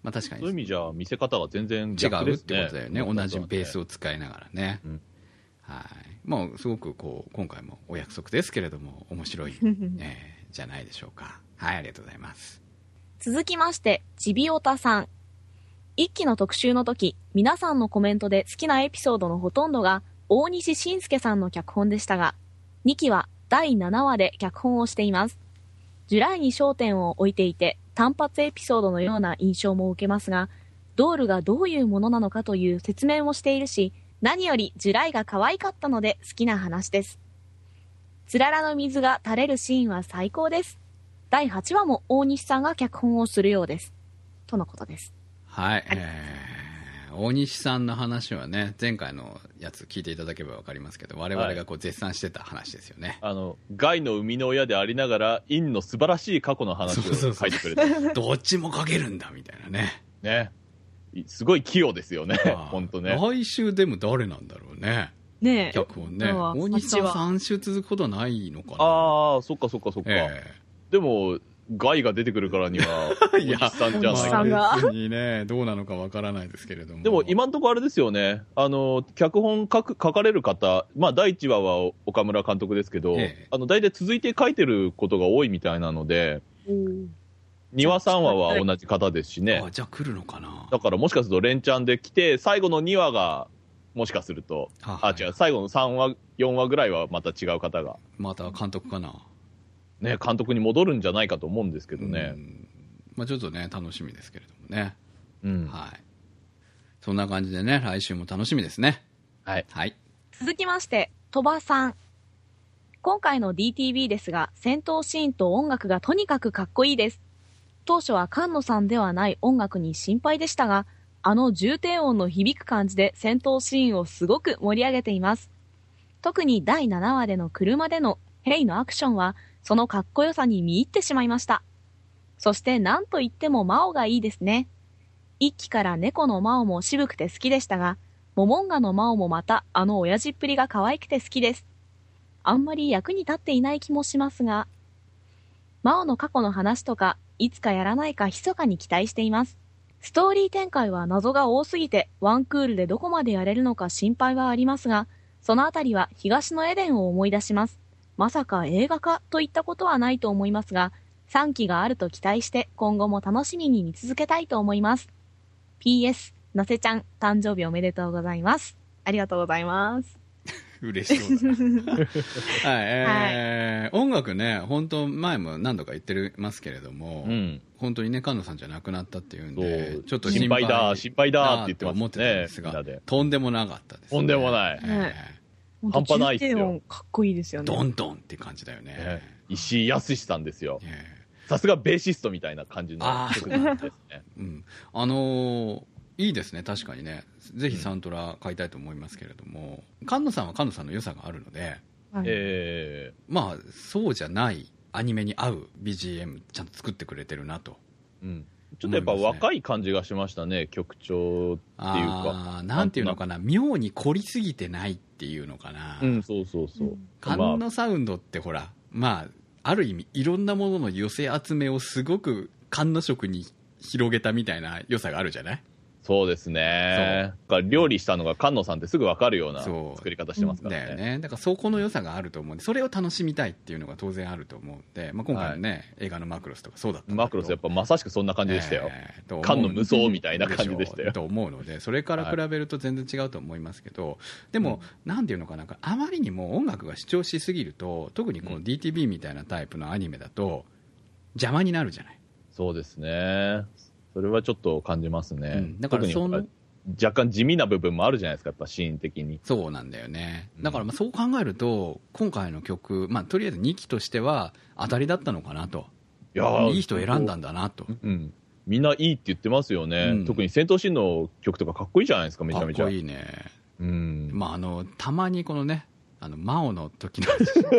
まあ確かにそういう意味じゃ見せ方が全然違逆ですね。 うってことだよね。同じベースを使いながらね。 うんはい。まあすごくこう今回もお約束ですけれども面白い、えー、じゃないでしょうか。はい、ありがとうございます。 続きまして、ちびおたさん。一期の特集の時、皆さんのコメントで好きなエピソードのほとんどが大西晋介さんの脚本でしたが、にきはだいななわで脚本をしています。ジュライに焦点を置いていて、単発エピソードのような印象も受けますが、ドールがどういうものなのかという説明もしているし、何よりジュライが可愛かったので好きな話です。つららの水が垂れるシーンは最高です。だいはちわも大西さんが脚本をするようです。とのことです。 はい、えー、大西さんの話はね、前回のやつ聞いていただければ分かりますけど、我々がこう絶賛してた話ですよね。 はい、あのガイの生みの親でありながらインの素晴らしい過去の話を書いてくれて、 そうそうそうどっちも書けるんだみたいなね。 ね、すごい器用ですよね。本当ね。 来週でも誰なんだろうね。 ねえ、 脚本ね。大西さんさん週続くことはないのかな。 ああ、そっかそっかそっか。えー、でもガイが出てくるからには大西さんじゃないか、 まあ、別にねどうなのかわからないですけれども。 でも今のところあれですよね。あの脚本書く書かれる方、まあだいいちわは岡村監督ですけど、えー、あの大体続いて書いてることが多いみたいなので。うんにわさんわは同じ方ですしね。 あ、じゃあ来るのかな。 だからもしかすると連チャンで来て、最後のにわがもしかすると、あ、はい、あ違う、最後のさんわ、よんわぐらいはまた違う方が。 また監督かな。 ね、監督に戻るんじゃないかと思うんですけどね。 まあちょっとね、楽しみですけれどもね。 うん。 はい。そんな感じでね、来週も楽しみですね。 はい。 はい。 続きまして、鳥羽さん。今回の ディーティービー ですが、戦闘シーンと音楽がとにかくかっこいいです。当初は菅野さんではない音楽に心配でしたが、あの重低音の響く感じで戦闘シーンをすごく盛り上げています。特にだいななわでの車でのヘイのアクションは、そのかっこよさに見入ってしまいました。そして何と言ってもマオがいいですね。一期から猫のマオも渋くて好きでしたが、モモンガのマオもまたあの親父っぷりが可愛くて好きです。あんまり役に立っていない気もしますが、マオの過去の話とか、いつかやらないか密かに期待しています。ストーリー展開は謎が多すぎて、ワンクールでどこまでやれるのか心配はありますが、そのあたりは東のエデンを思い出します。まさか映画化といったことはないと思いますが、さんきがあると期待して今後も楽しみに見続けたいと思います。ピーエス なせちゃん、誕生日おめでとうございます。ありがとうございます。 嬉しそうだなはい、えーはい、音楽ね、本当前も何度か言ってますけれども、うん、本当にね、菅野さんじゃなくなったっていうんで、ちょっと心配だ、心配だって言ってますね。 思ってたんですが、とんでもなかったです、ね。 とんでもない。 えー、半端ないですよ。 かっこいいですよね。 ドンドンって感じだよね。 えー、石井康さんですよ。さすがベーシストみたいな感じの曲なんですね。 うん、あのーいいですね、確かにね。ぜひサントラ買いたいと思いますけれども、うん、菅野さんは菅野さんの良さがあるので、 はい、えー、 まあそうじゃないアニメに合う ビージーエム ちゃんと作ってくれてるなと、 うん、ちょっとやっぱ若い感じがしましたね、曲調っていうか。 あなんていうのかな、妙に凝りすぎてないっていうのかな。 うん、そうそうそう。 菅野サウンドってほら、まあある意味いろんなものの寄せ集めをすごく菅野色に広げたみたいな良さがあるじゃない。 そうですね。料理したのが菅野さんってすぐ分かるような作り方してますからね。 だよね。だからそこの良さがあると思うんで、それを楽しみたいっていうのが当然あると思うんで、まあ、今回のね、はい、映画のマクロスとかそうだったんだけど。 マクロスやっぱまさしくそんな感じでしたよ。えー、菅野無双みたいな感じでしたよ。 と思うので、それから比べると全然違うと思いますけど、はい、でも、うん、なんていうのかな、あまりにも音楽が主張しすぎると、特にこの ディーティービー みたいなタイプのアニメだと邪魔になるじゃない。 そうですね。それはちょっと感じますね。うん、 だからその若干地味な部分もあるじゃないですか、やっぱシーン的に。 そうなんだよね。だからまあそう考えると、今回の曲、まあ、とりあえずにきとしては当たりだったのかなと。 いやいい人選んだんだなと、 うん、みんないいって言ってますよね、うん、特に戦闘シーンの曲とかかっこいいじゃないですか、めちゃめちゃかっこいいね。 うん、 まあ、あのたまにこのね、あのマオの時の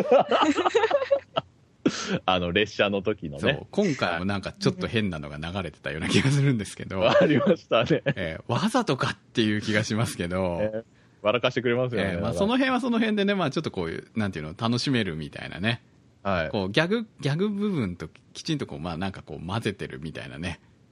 あの列車の時のね。 そう今回もなんかちょっと変なのが流れてたような気がするんですけどありましたね、 えー、わざとかっていう気がしますけど、 えー、笑かしてくれますよね、 えーまあ、その辺はその辺でね、まあ、ちょっとこういうなんていうの楽しめるみたいなね、 はい、 こうギャグギャグ部分ときちんとこう、まあ、なんかこう混ぜてるみたいなね、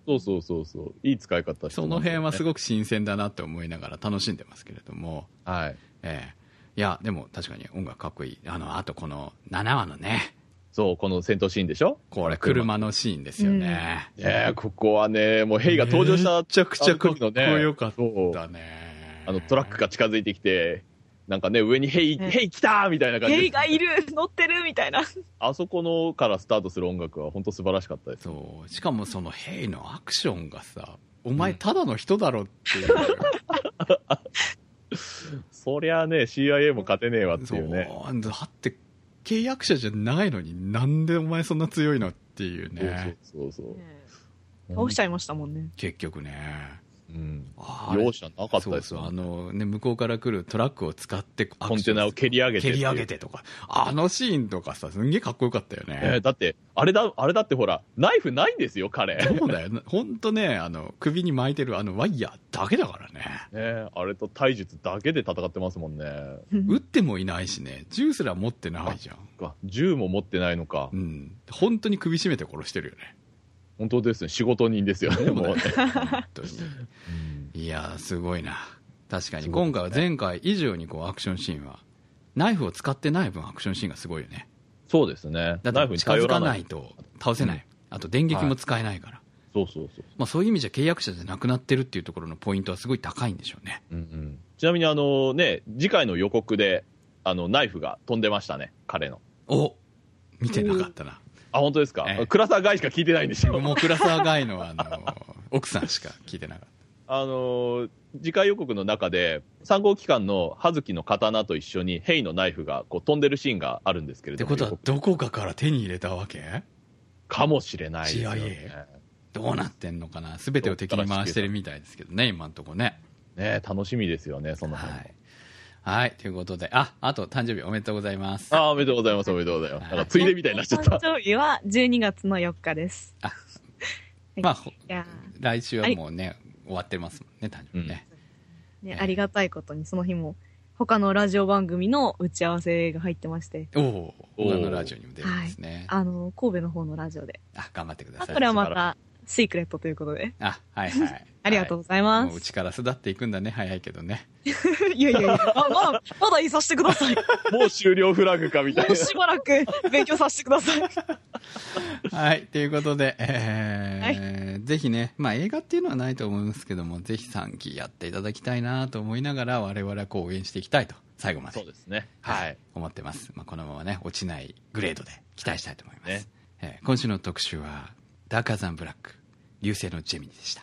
そうそうそうそう。いい使い方してますね。 その辺はすごく新鮮だなって思いながら楽しんでますけれども。 はい。 ええ。いや、でも確かに音楽かっこいい。あの、あとこのななわのね。 そう、この戦闘シーンでしょ？ これ、車のシーンですよね。 うん、ええ、ここはね、もうヘイが登場した、 めちゃくちゃかっこよかったね。 あの、トラックが近づいてきて、なんかね、上にヘイ、ヘイ来たみたいな感じで。 ヘイがいる乗ってるみたいな。 あそこのからスタートする音楽は本当素晴らしかったです。 そう。しかもそのヘイのアクションがさ、お前ただの人だろっていう。 うん、そりゃね、シーアイエー も勝てねえわっていうね。 そう。だって、契約者じゃないのになんでお前そんな強いのっていうね。 そうそうそうそう、 ね、倒しちゃいましたもんね。 結局ね。 うん。容赦なかったですよ、ね。 そうそう。あのね、向こうから来るトラックを使ってコンテナを蹴り上げて。 蹴り上げてとか。あのシーンとかさ、すんげえかっこよかったよね。 えー、だって、あれだ、あれだってほら、ナイフないんですよ、彼。 そうだよ。ほんとね、あの、首に巻いてるあのワイヤーだけだからね。 ねあれと体術だけで戦ってますもんね。 撃ってもいないしね、銃すら持ってないじゃん。 か銃も持ってないのか。 うん。本当に首絞めて殺してるよね。 本当ですね。仕事人ですよね、もうね。 本当に。いやー、すごいな。確かに、今回は前回以上にこうアクションシーンは、ナイフを使ってない分アクションシーンがすごいよね。 そうですね。 だって近づかないと倒せない。うん、あと電撃も使えないから。はい、 そうそうそう。 まあそういう意味じゃ契約者じゃなくなってるっていうところのポイントはすごい高いんでしょうね。 うんうん、ちなみにあのね、次回の予告で、あの、ナイフが飛んでましたね、彼の。 お見てなかったな。 あ、本当ですか、ええ、倉沢ガイしか聞いてないんですよ。 もう倉沢ガイのあの、奥さんしか聞いてなかった。 あのー、次回予告の中で、さん号機関の葉月の刀と一緒にヘイのナイフがこう飛んでるシーンがあるんですけれども。 ってことは、どこかから手に入れたわけかもしれないですよね。 シーアイエー どうなってんのかな。すべてを敵に回してるみたいですけどね、今んとこね。 ね楽しみですよね、その辺も。 はいはい。ということで、あ、あと、誕生日おめでとうございます。 あ、おめでとうございます、おめでとうございます。なんか、ついでみたいになっちゃった。 誕生日はじゅうにがつのよっかです。 あ、まあ、来週はもうね、終わってますもんね、誕生日ね。 うん、ね、ありがたいことに、その日も、他のラジオ番組の打ち合わせが入ってまして。 おお、他のラジオにも出るんですね。はい、 あの、神戸の方のラジオで。 あ、頑張ってください。 これはまた、シークレットということで。 あ、はいはい。 ありがとうございます。 もううちから巣立っていくんだね。早いけどね。 いやいやいや、あまだ、まだいさせてください。 もう終了フラグかみたいな。 もうしばらく勉強させてください。 はい。ということで、えーはい、ぜひね、まあ映画っていうのはないと思いますけども、ぜひさんきやっていただきたいなと思いながら、我々はこう応援していきたいと、最後まで。 そうですね。 はい。思ってます。まあこのままね、落ちないグレードで期待したいと思います。ねえー、今週の特集は、ダーカーザンブラック。流星のジェミニでした。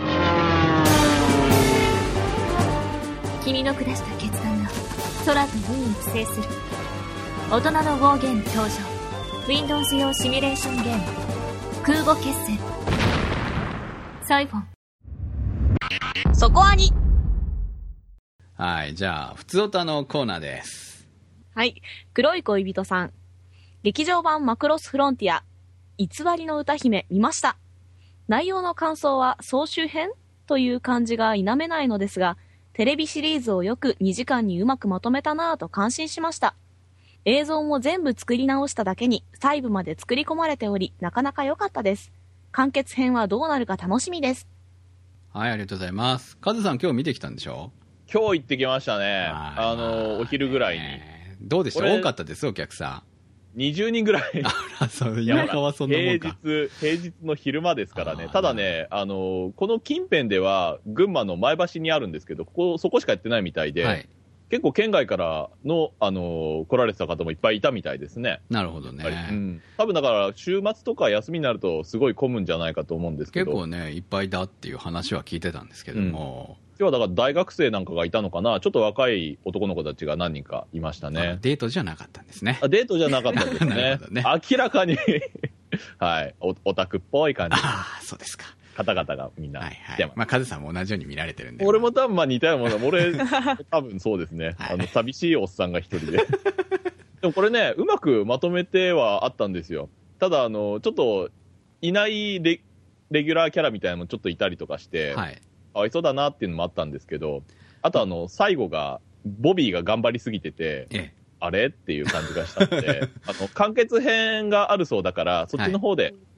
君の下した決断が空と海を制する大人のウォーゲーム登場。 Windows 用シミュレーションゲーム空母決戦サイフォン。 そこアニ。 はい、じゃあふつおたのコーナーです。 はい、黒い恋人さん。劇場版マクロスフロンティア偽りの歌姫見ました。内容の感想は総集編という感じが否めないのですが、テレビシリーズをよくにじかんにうまくまとめたなぁと感心しました。映像も全部作り直しただけに細部まで作り込まれており、なかなか良かったです。完結編はどうなるか楽しみです。 はい、ありがとうございます。カズさん今日見てきたんでしょ？ 今日行ってきましたね。あの、お昼ぐらいに。 どうでした？多かったですお客さん。 にじゅうにんぐらい。 あら、そう、田舎はそんなもんか。 平日、平日の昼間ですからね。ただね、あの、この近辺では、群馬の前橋にあるんですけど、ここ、そこしかやってないみたいで、はい、結構県外からの、あの、来られてた方もいっぱいいたみたいですね。 なるほどね。 うん。多分だから、週末とか休みになると、すごい混むんじゃないかと思うんですけど。 結構ね、いっぱいだっていう話は聞いてたんですけども、うん今日はだから大学生なんかがいたのかな、ちょっと若い男の子たちが何人かいましたね。 デートじゃなかったんですね。 あデートじゃなかったんですね。ね明らかにはい、おオタクっぽい感じ。 ああ、そうですか。 方々がみんな。 はいはい。まあ、カズさんも同じように見られてるんで。 俺も多分まあ似たようなもの。俺、多分そうですね。はい、あの、寂しいおっさんが一人で。でもこれね、うまくまとめてはあったんですよ。ただ、あの、ちょっと、いないレ、レギュラーキャラみたいなのもちょっといたりとかして、はい。かわいそうだなっていうのもあったんですけど、あとあの、最後が、ボビーが頑張りすぎてて、ええ、あれっていう感じがしたので、あの、完結編があるそうだから、そっちの方で、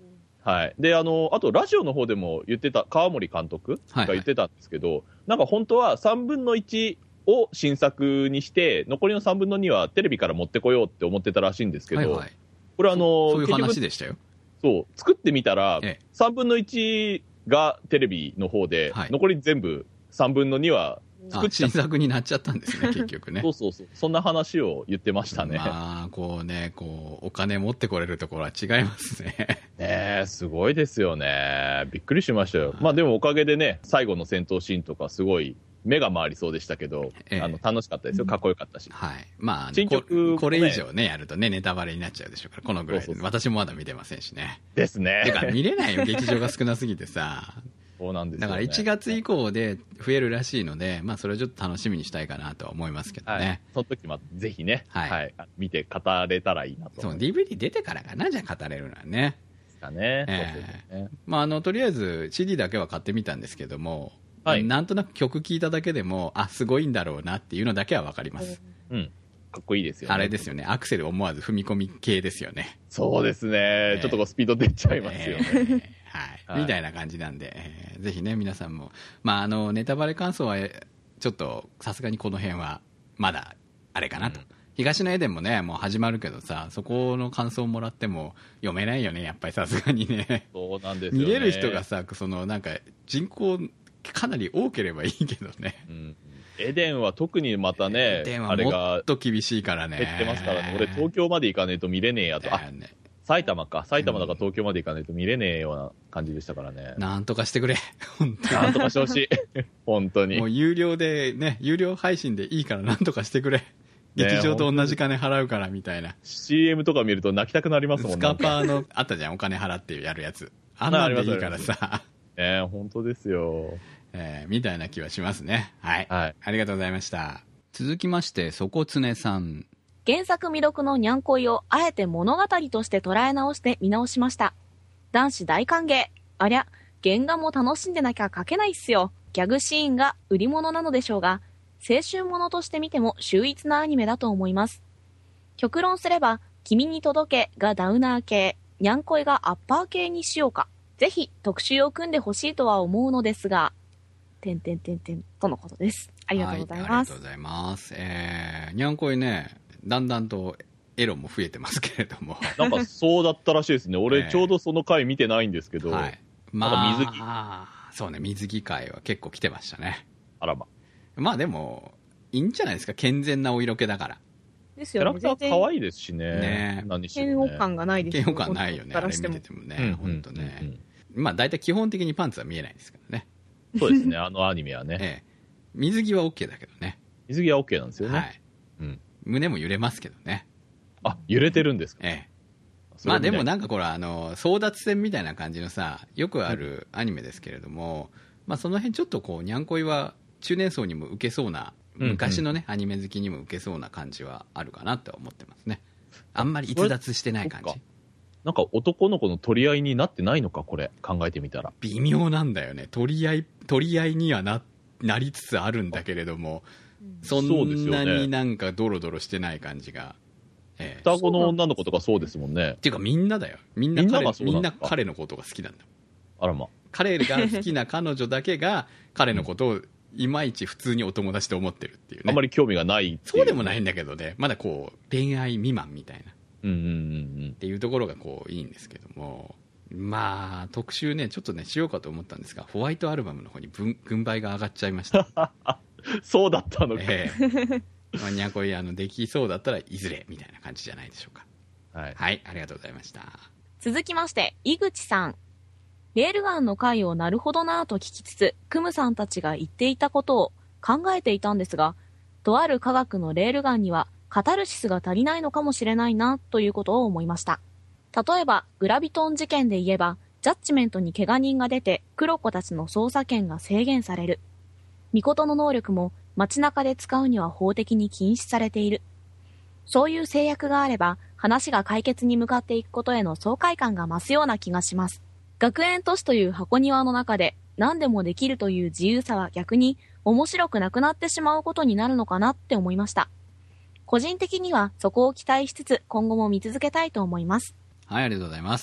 はい。で、あの、あと、ラジオの方でも言ってた、川森監督が言ってたんですけど、はいはい、なんか本当はさんぶんのいちを新作にして、残りのさんぶんのにはテレビから持ってこようって思ってたらしいんですけど、はいはい、これあの、 そういう話でしたよ。 そう、作ってみたら、ええ、さんぶんのいちがテレビの方で、はい、残り全部さんぶんのには作っちゃった。 新作になっちゃったんですね、結局ね。 そうそうそう。そんな話を言ってましたね。 まあ、こうね、こう、お金持ってこれるところは違いますね。 ねえ、すごいですよね。びっくりしましたよ。まあでもおかげでね、最後の戦闘シーンとかすごい、目が回りそうでしたけど、ええ、あの楽しかったですよ。かっこよかったし。 はい。まあ、 新曲、 ね、これ以上ね、やるとね、ネタバレになっちゃうでしょうから、このぐらいで。そうそうそう、私もまだ見てませんしね。 ですね。 てか、見れないよ、劇場が少なすぎてさ。 そうなんですよね。 だからいちがつ以降で増えるらしいので、まあ、それをちょっと楽しみにしたいかなとは思いますけどね。はい、 その時もぜひね、はい、はい、見て語れたらいいなと。 そう、ディーブイディー 出てからかな、じゃあ語れるのはね。 ですかね。 えー、ね、まあ、あの、とりあえず シーディー だけは買ってみたんですけども、 はい、 なんとなく曲聴いただけでも、あ、すごいんだろうなっていうのだけは分かります。 うん。かっこいいですよね。 あれですよね。アクセル思わず踏み込み系ですよね。 そうですね。えー、ちょっとこうスピード出ちゃいますよね。えーはいはい、みたいな感じなんで、えー、ぜひね、皆さんも、まあ、あの、ネタバレ感想は、ちょっと、さすがにこの辺は、まだ、あれかなと。うん、東のエデンもね、もう始まるけどさ、そこの感想をもらっても読めないよね、やっぱりさすがにね。 そうなんですよね。 見れる人がさ、その、なんか、人口、かなり多ければいいけどね、 うん、エデンは特にまたね、 エデンはもっと厳しいからね、 減ってますからね、俺、東京まで行かねえと見れねえやと、ね、あ埼玉か、埼玉だから東京まで行かねえと見れねえような感じでしたからね、 なんとかしてくれ、本当になんとかしてほしい、本当に、 もう有料でね、有料配信でいいから、なんとかしてくれ。劇場と同じ金払うからみたいな、 シーエム とか見ると泣きたくなりますもんね。 スカパーのあったじゃん、お金払ってやるやつ、あんなんでいいからさ、 ね、本当ですよ。 えー、みたいな気はしますね。はい。 はい。 ありがとうございました。続きまして、そこつねさん。 原作未読のにゃんこいをあえて物語として捉え直して見直しました。男子大歓迎。ありゃ、原画も楽しんでなきゃ描けないっすよ。ギャグシーンが売り物なのでしょうが、青春ものとして見ても秀逸なアニメだと思います。極論すれば、君に届けがダウナー系、にゃんこいがアッパー系にしようか。ぜひ特集を組んでほしいとは思うのですが、てんてんてんてんとのことです。ありがとうございます。 はい、ありがとうございます。えー、にゃんこいね、だんだんとエロも増えてますけれども。 なんかそうだったらしいですね。俺ちょうどその回見てないんですけど。 はい。まあ、水着。そうね、水着回は結構来てましたね。 あらま。 まあでも、いいんじゃないですか。健全なお色気だから。 ですよね。 キャラクター可愛いですしね。 ね、 何してもね。 嫌悪感がないですよね。嫌悪感ないよね。あれ見ててもね。本当ね。うんうんうん、まあ大体基本的にパンツは見えないですからね。 そうですね、あのアニメはね。 ええ、水着は OK だけどね。 水着は OK なんですよね。 はい。うん。胸も揺れますけどね。 あ、揺れてるんですか。 ええ。まあでもなんかこれあの、争奪戦みたいな感じのさ、よくあるアニメですけれども、うん、まあその辺ちょっとこう、にゃんこいは中年層にも受けそうな、昔のね、うんうん、アニメ好きにも受けそうな感じはあるかなとは思ってますね。あんまり逸脱してない感じ。 なんか男の子の取り合いになってないのか、これ考えてみたら微妙なんだよね。取り合い取り合いには な, なりつつあるんだけれども、そんなになんかドロドロしてない感じが、 えー、双子の女の子とかそうですもんね。 っていうかみんなだよ。みんな 彼, みんな彼のことが好きなんだ。 あらま。 彼が好きな彼女だけが彼のことをいまいち普通にお友達と思ってるっていうね。 あんまり興味がないっていう。 そうでもないんだけどね。まだこう恋愛未満みたいな。 うんうんうんうん、 っていうところがこういいんですけども、まあ特集ねちょっとねしようかと思ったんですが、ホワイトアルバムの方に軍配が上がっちゃいました。 そうだったのか。 ええ、まあ、にゃんこいあのできそうだったらいずれみたいな感じじゃないでしょうか。 はい、 はい、ありがとうございました。 続きまして井口さん。レールガンの回をなるほどなぁと聞きつつ、クムさんたちが言っていたことを考えていたんですが、とある科学のレールガンにはカタルシスが足りないのかもしれないなということを思いました。例えばグラビトン事件で言えば、ジャッジメントに怪我人が出て黒子たちの捜査権が制限される。ミコトの能力も街中で使うには法的に禁止されている。そういう制約があれば話が解決に向かっていくことへの爽快感が増すような気がします。学園都市という箱庭の中で何でもできるという自由さは逆に面白くなくなってしまうことになるのかなって思いました。個人的にはそこを期待しつつ今後も見続けたいと思います。 はい、ありがとうございます。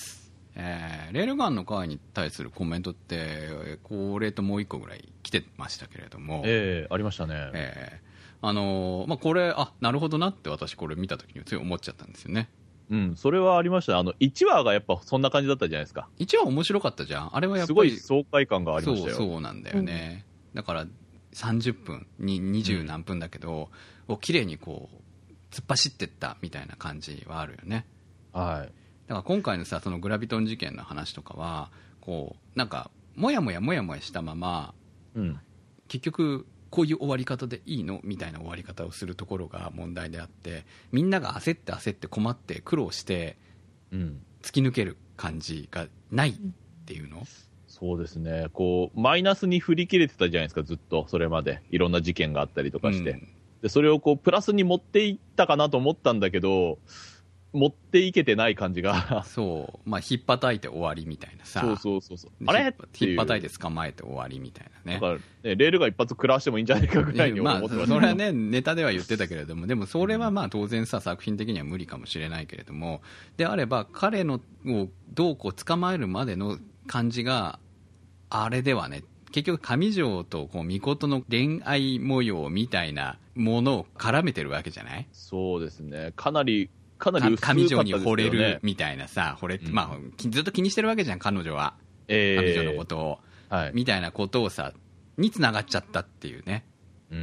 えー、レールガンの回に対するコメントってこれともう一個ぐらい来てましたけれども、 ええー、ありましたね。 えー、あのー、まあこれあなるほどなって私これ見た時につい思っちゃったんですよね。 うん、それはありました。あのいちわがやっぱそんな感じだったじゃないですか。 いちわ面白かったじゃん。あれはやっぱりすごい爽快感がありましたよ。 そうそうなんだよね、うん、だからさんじゅっぷんににじゅう何分だけど、うん、綺麗にこう突っ走ってったみたいな感じはあるよね。 はい。 だから今回のさそのグラビトン事件の話とかはこうなんかもやもやもやもやしたまま、 うん、結局こういう終わり方でいいのみたいな終わり方をするところが問題であって、みんなが焦って焦って困って苦労して突き抜ける感じがないっていうの、うん、 そうですね。こうマイナスに振り切れてたじゃないですか、ずっとそれまでいろんな事件があったりとかして、うん、でそれをこうプラスに持っていったかなと思ったんだけど持っていけてない感じがそう、まあ、ひっぱたいて終わりみたいなさ、 そうそうそうそう、 あれひっぱたいて捕まえて終わりみたいなね。 だからね、レールが一発食らわしてもいいんじゃないかぐらいに思ってました、 まあ、それはねネタでは言ってたけれども、でもそれはまあ当然さ作品的には無理かもしれないけれども、であれば彼のをどうこう捕まえるまでの感じがあれではね、結局上条とこう巫女の恋愛模様みたいなものを絡めてるわけじゃない。 そうですね、かなりかなり薄かった上ですよね。 条に惚れるみたいなさ、惚れ、うん、まあ、ずっと気にしてるわけじゃん彼女は、えー、上条のことを、はい、みたいなことをさに繋がっちゃったっていうね。 うん、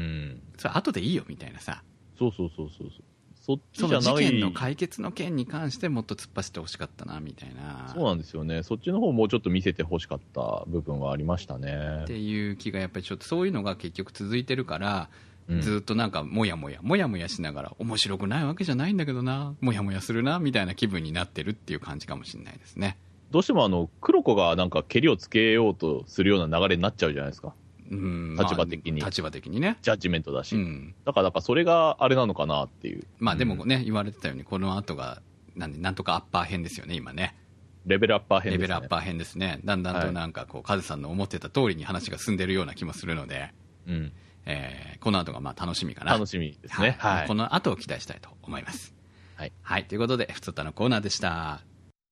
それ後でいいよみたいなさ。 そうそうそうそうそう。そっちじゃない。 その事件の解決の件に関してもっと突っ走ってほしかったなみたいな。 そうなんですよね。そっちの方もうちょっと見せてほしかった部分はありましたね。 っていう気がやっぱりちょっとそういうのが結局続いてるから。ずっとなんかもやもやもやもやしながら面白くないわけじゃないんだけどな、もやもやするなみたいな気分になってるっていう感じかもしれないですね。 どうしてもあの黒子がなんか蹴りをつけようとするような流れになっちゃうじゃないですか。 うん、 立場的に、 まあ、立場的にねジャッジメントだし、 うん、 だからなんかそれがあれなのかなっていう。 まあでもね、うん、言われてたようにこの後がなんでなんとかアッパー編ですよね今ね。 レベルアッパー編ですね。 レベルアッパー編ですね。だんだんとなんかこう、はい、カズさんの思ってた通りに話が進んでるような気もするので、うん、えー、この後がまあ楽しみかな。 楽しみですね、 はいはい、この後を期待したいと思います。はい、はい、ということでふつおたのコーナーでした。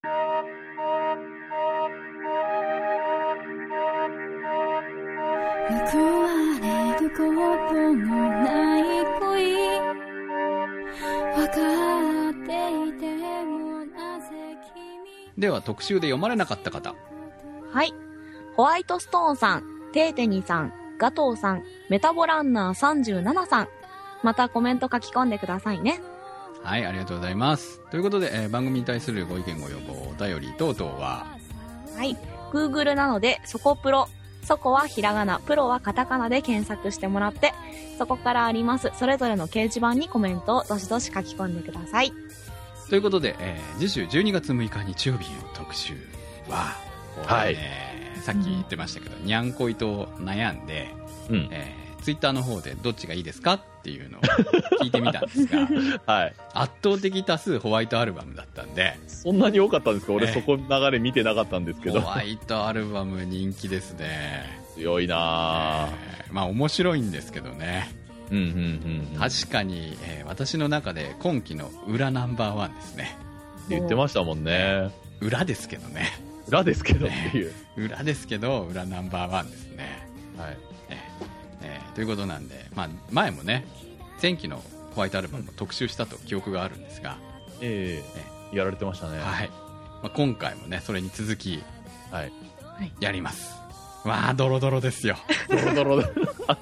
報われることのない恋、分かっていてもなぜ君。 では特集で読まれなかった方。 はい、ホワイトストーンさん、テーテニさん、ガトーさん、メタボランナーさんじゅうななさん、またコメント書き込んでくださいね。 はい、ありがとうございます。ということで、えー、番組に対するご意見ご要望お便り等々は、 はい、Google なのでそこプロ、そこはひらがな、プロはカタカナで検索してもらって、そこからありますそれぞれの掲示板にコメントをどしどし書き込んでください。 ということで、えー、次週じゅうにがつむいか日曜日の特集は、 はい、 さっき言ってましたけど、うん、にゃんこいと悩んで、うんえー、ツイッターの方でどっちがいいですかっていうのを聞いてみたんですが、はい、圧倒的多数ホワイトアルバムだったんで。 そんなに多かったんですか。俺そこ流れ見てなかったんですけど。 ホワイトアルバム人気ですね。 強いな、 えー、まあ面白いんですけどね、うんうんうんうん、確かに、えー、私の中で今期の裏ナンバーワンですね。 言ってましたもんね。 裏ですけどね。 裏ですけどっていう、 ね、裏ですけど裏ナンバーワンですね。 はい、 えーえー、ということなんで、まあ、前もね前期のホワイトアルバムを特集したと記憶があるんですが、 えー、えー、やられてましたね。 はい、まあ、今回もねそれに続き、はい、やります。わあドロドロですよ。 ドロドロだ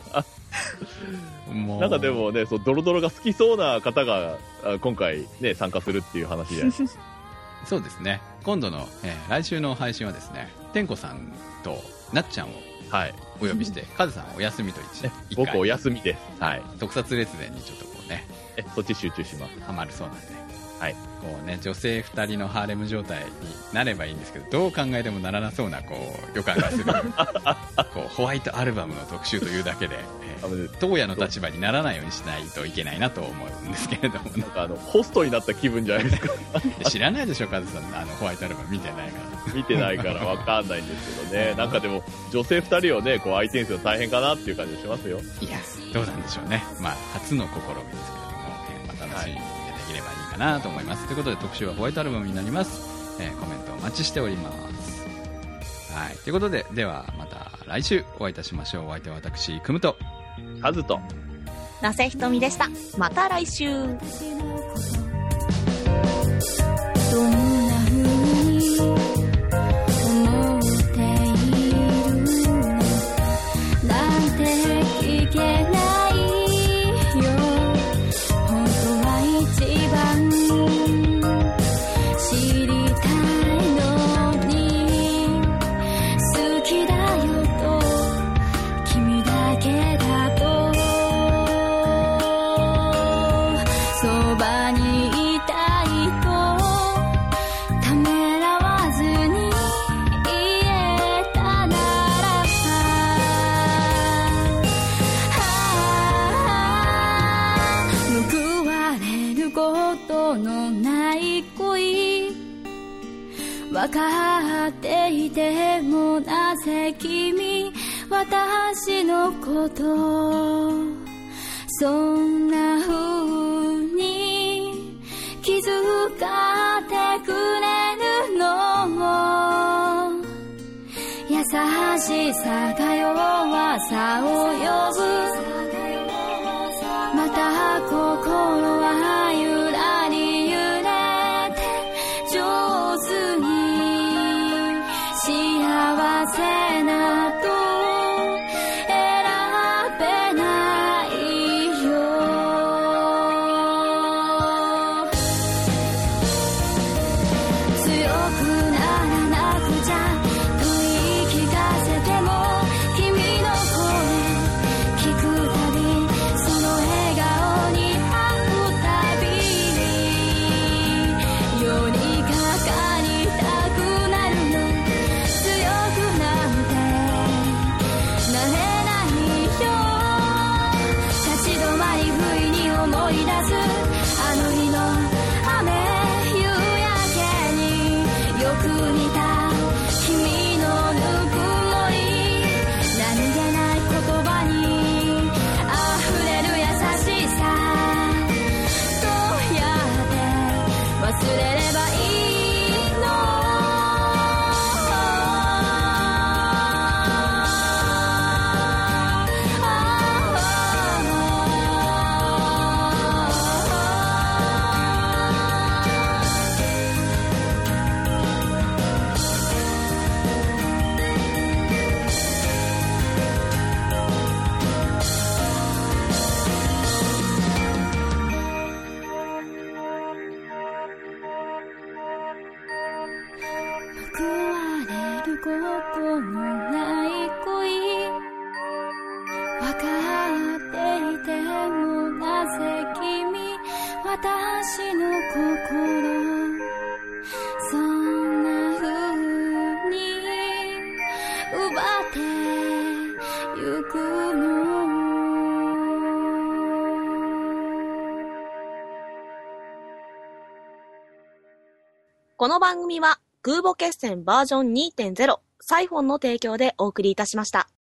もうなんかでもね、そうドロドロが好きそうな方が今回ね参加するっていう話でそうですね。今度の、えー、来週の配信はですね、天子さんとなっちゃんをお呼びして、はい、カズさんお休みと一、ね、 僕お休みです。はい、 特撮列伝にちょっとこうね、 えそっち集中します。 ハマるそうなんで、 はい、 こうね女性ふたりのハーレム状態になればいいんですけど、どう考えてもならなそうなこう予感がするこうホワイトアルバムの特集というだけで、えー、当夜の立場にならないようにしないといけないなと思うんですけれども、 なんかあのホストになった気分じゃないですか知らないでしょカズさん、あのホワイトアルバム見てないから見てないから分かんないんですけどねなんかでも女性ふたりをねこう相手にするの大変かなっていう感じがしますよ。 いやどうなんでしょうね。まあ初の試みですけれども、えーまあ、楽しみにできればいいかなと思います。ということで特集はホワイトアルバムになります。 えー、コメントお待ちしております。はい。ということで、ではまた来週お会いいたしましょう。お相手は私、くむと、 カズと、 なせひとみでした。また来週。 どんな風に思っているのなんて聞けないよ。本当は一番知りたいのに、好きだよと君だけだとそばにいたいとためらわずに言えたなら報われることのない恋、分かっていてもなぜ君私のことそんな風に気づかってくれるの。優しさが弱さを呼ぶ。また心はゆらり揺れて上手に幸せなと選べないよ。強くならなくちゃと言い聞かせても君の声聞くたびその笑顔に会うたびによりかかりたくなるの。強くなんてなれないよ。立ち止まり不意に思い出すあの日の雨夕焼けによく似た君のぬくもり、何気ない言葉に溢れる優しさ、どうやって忘れればいいの。報われることのない恋、分かっていてもなぜ君私の心そんな風に奪ってゆくの。 この番組は空母決戦バージョン にてんゼロ サイフォンの提供でお送りいたしました。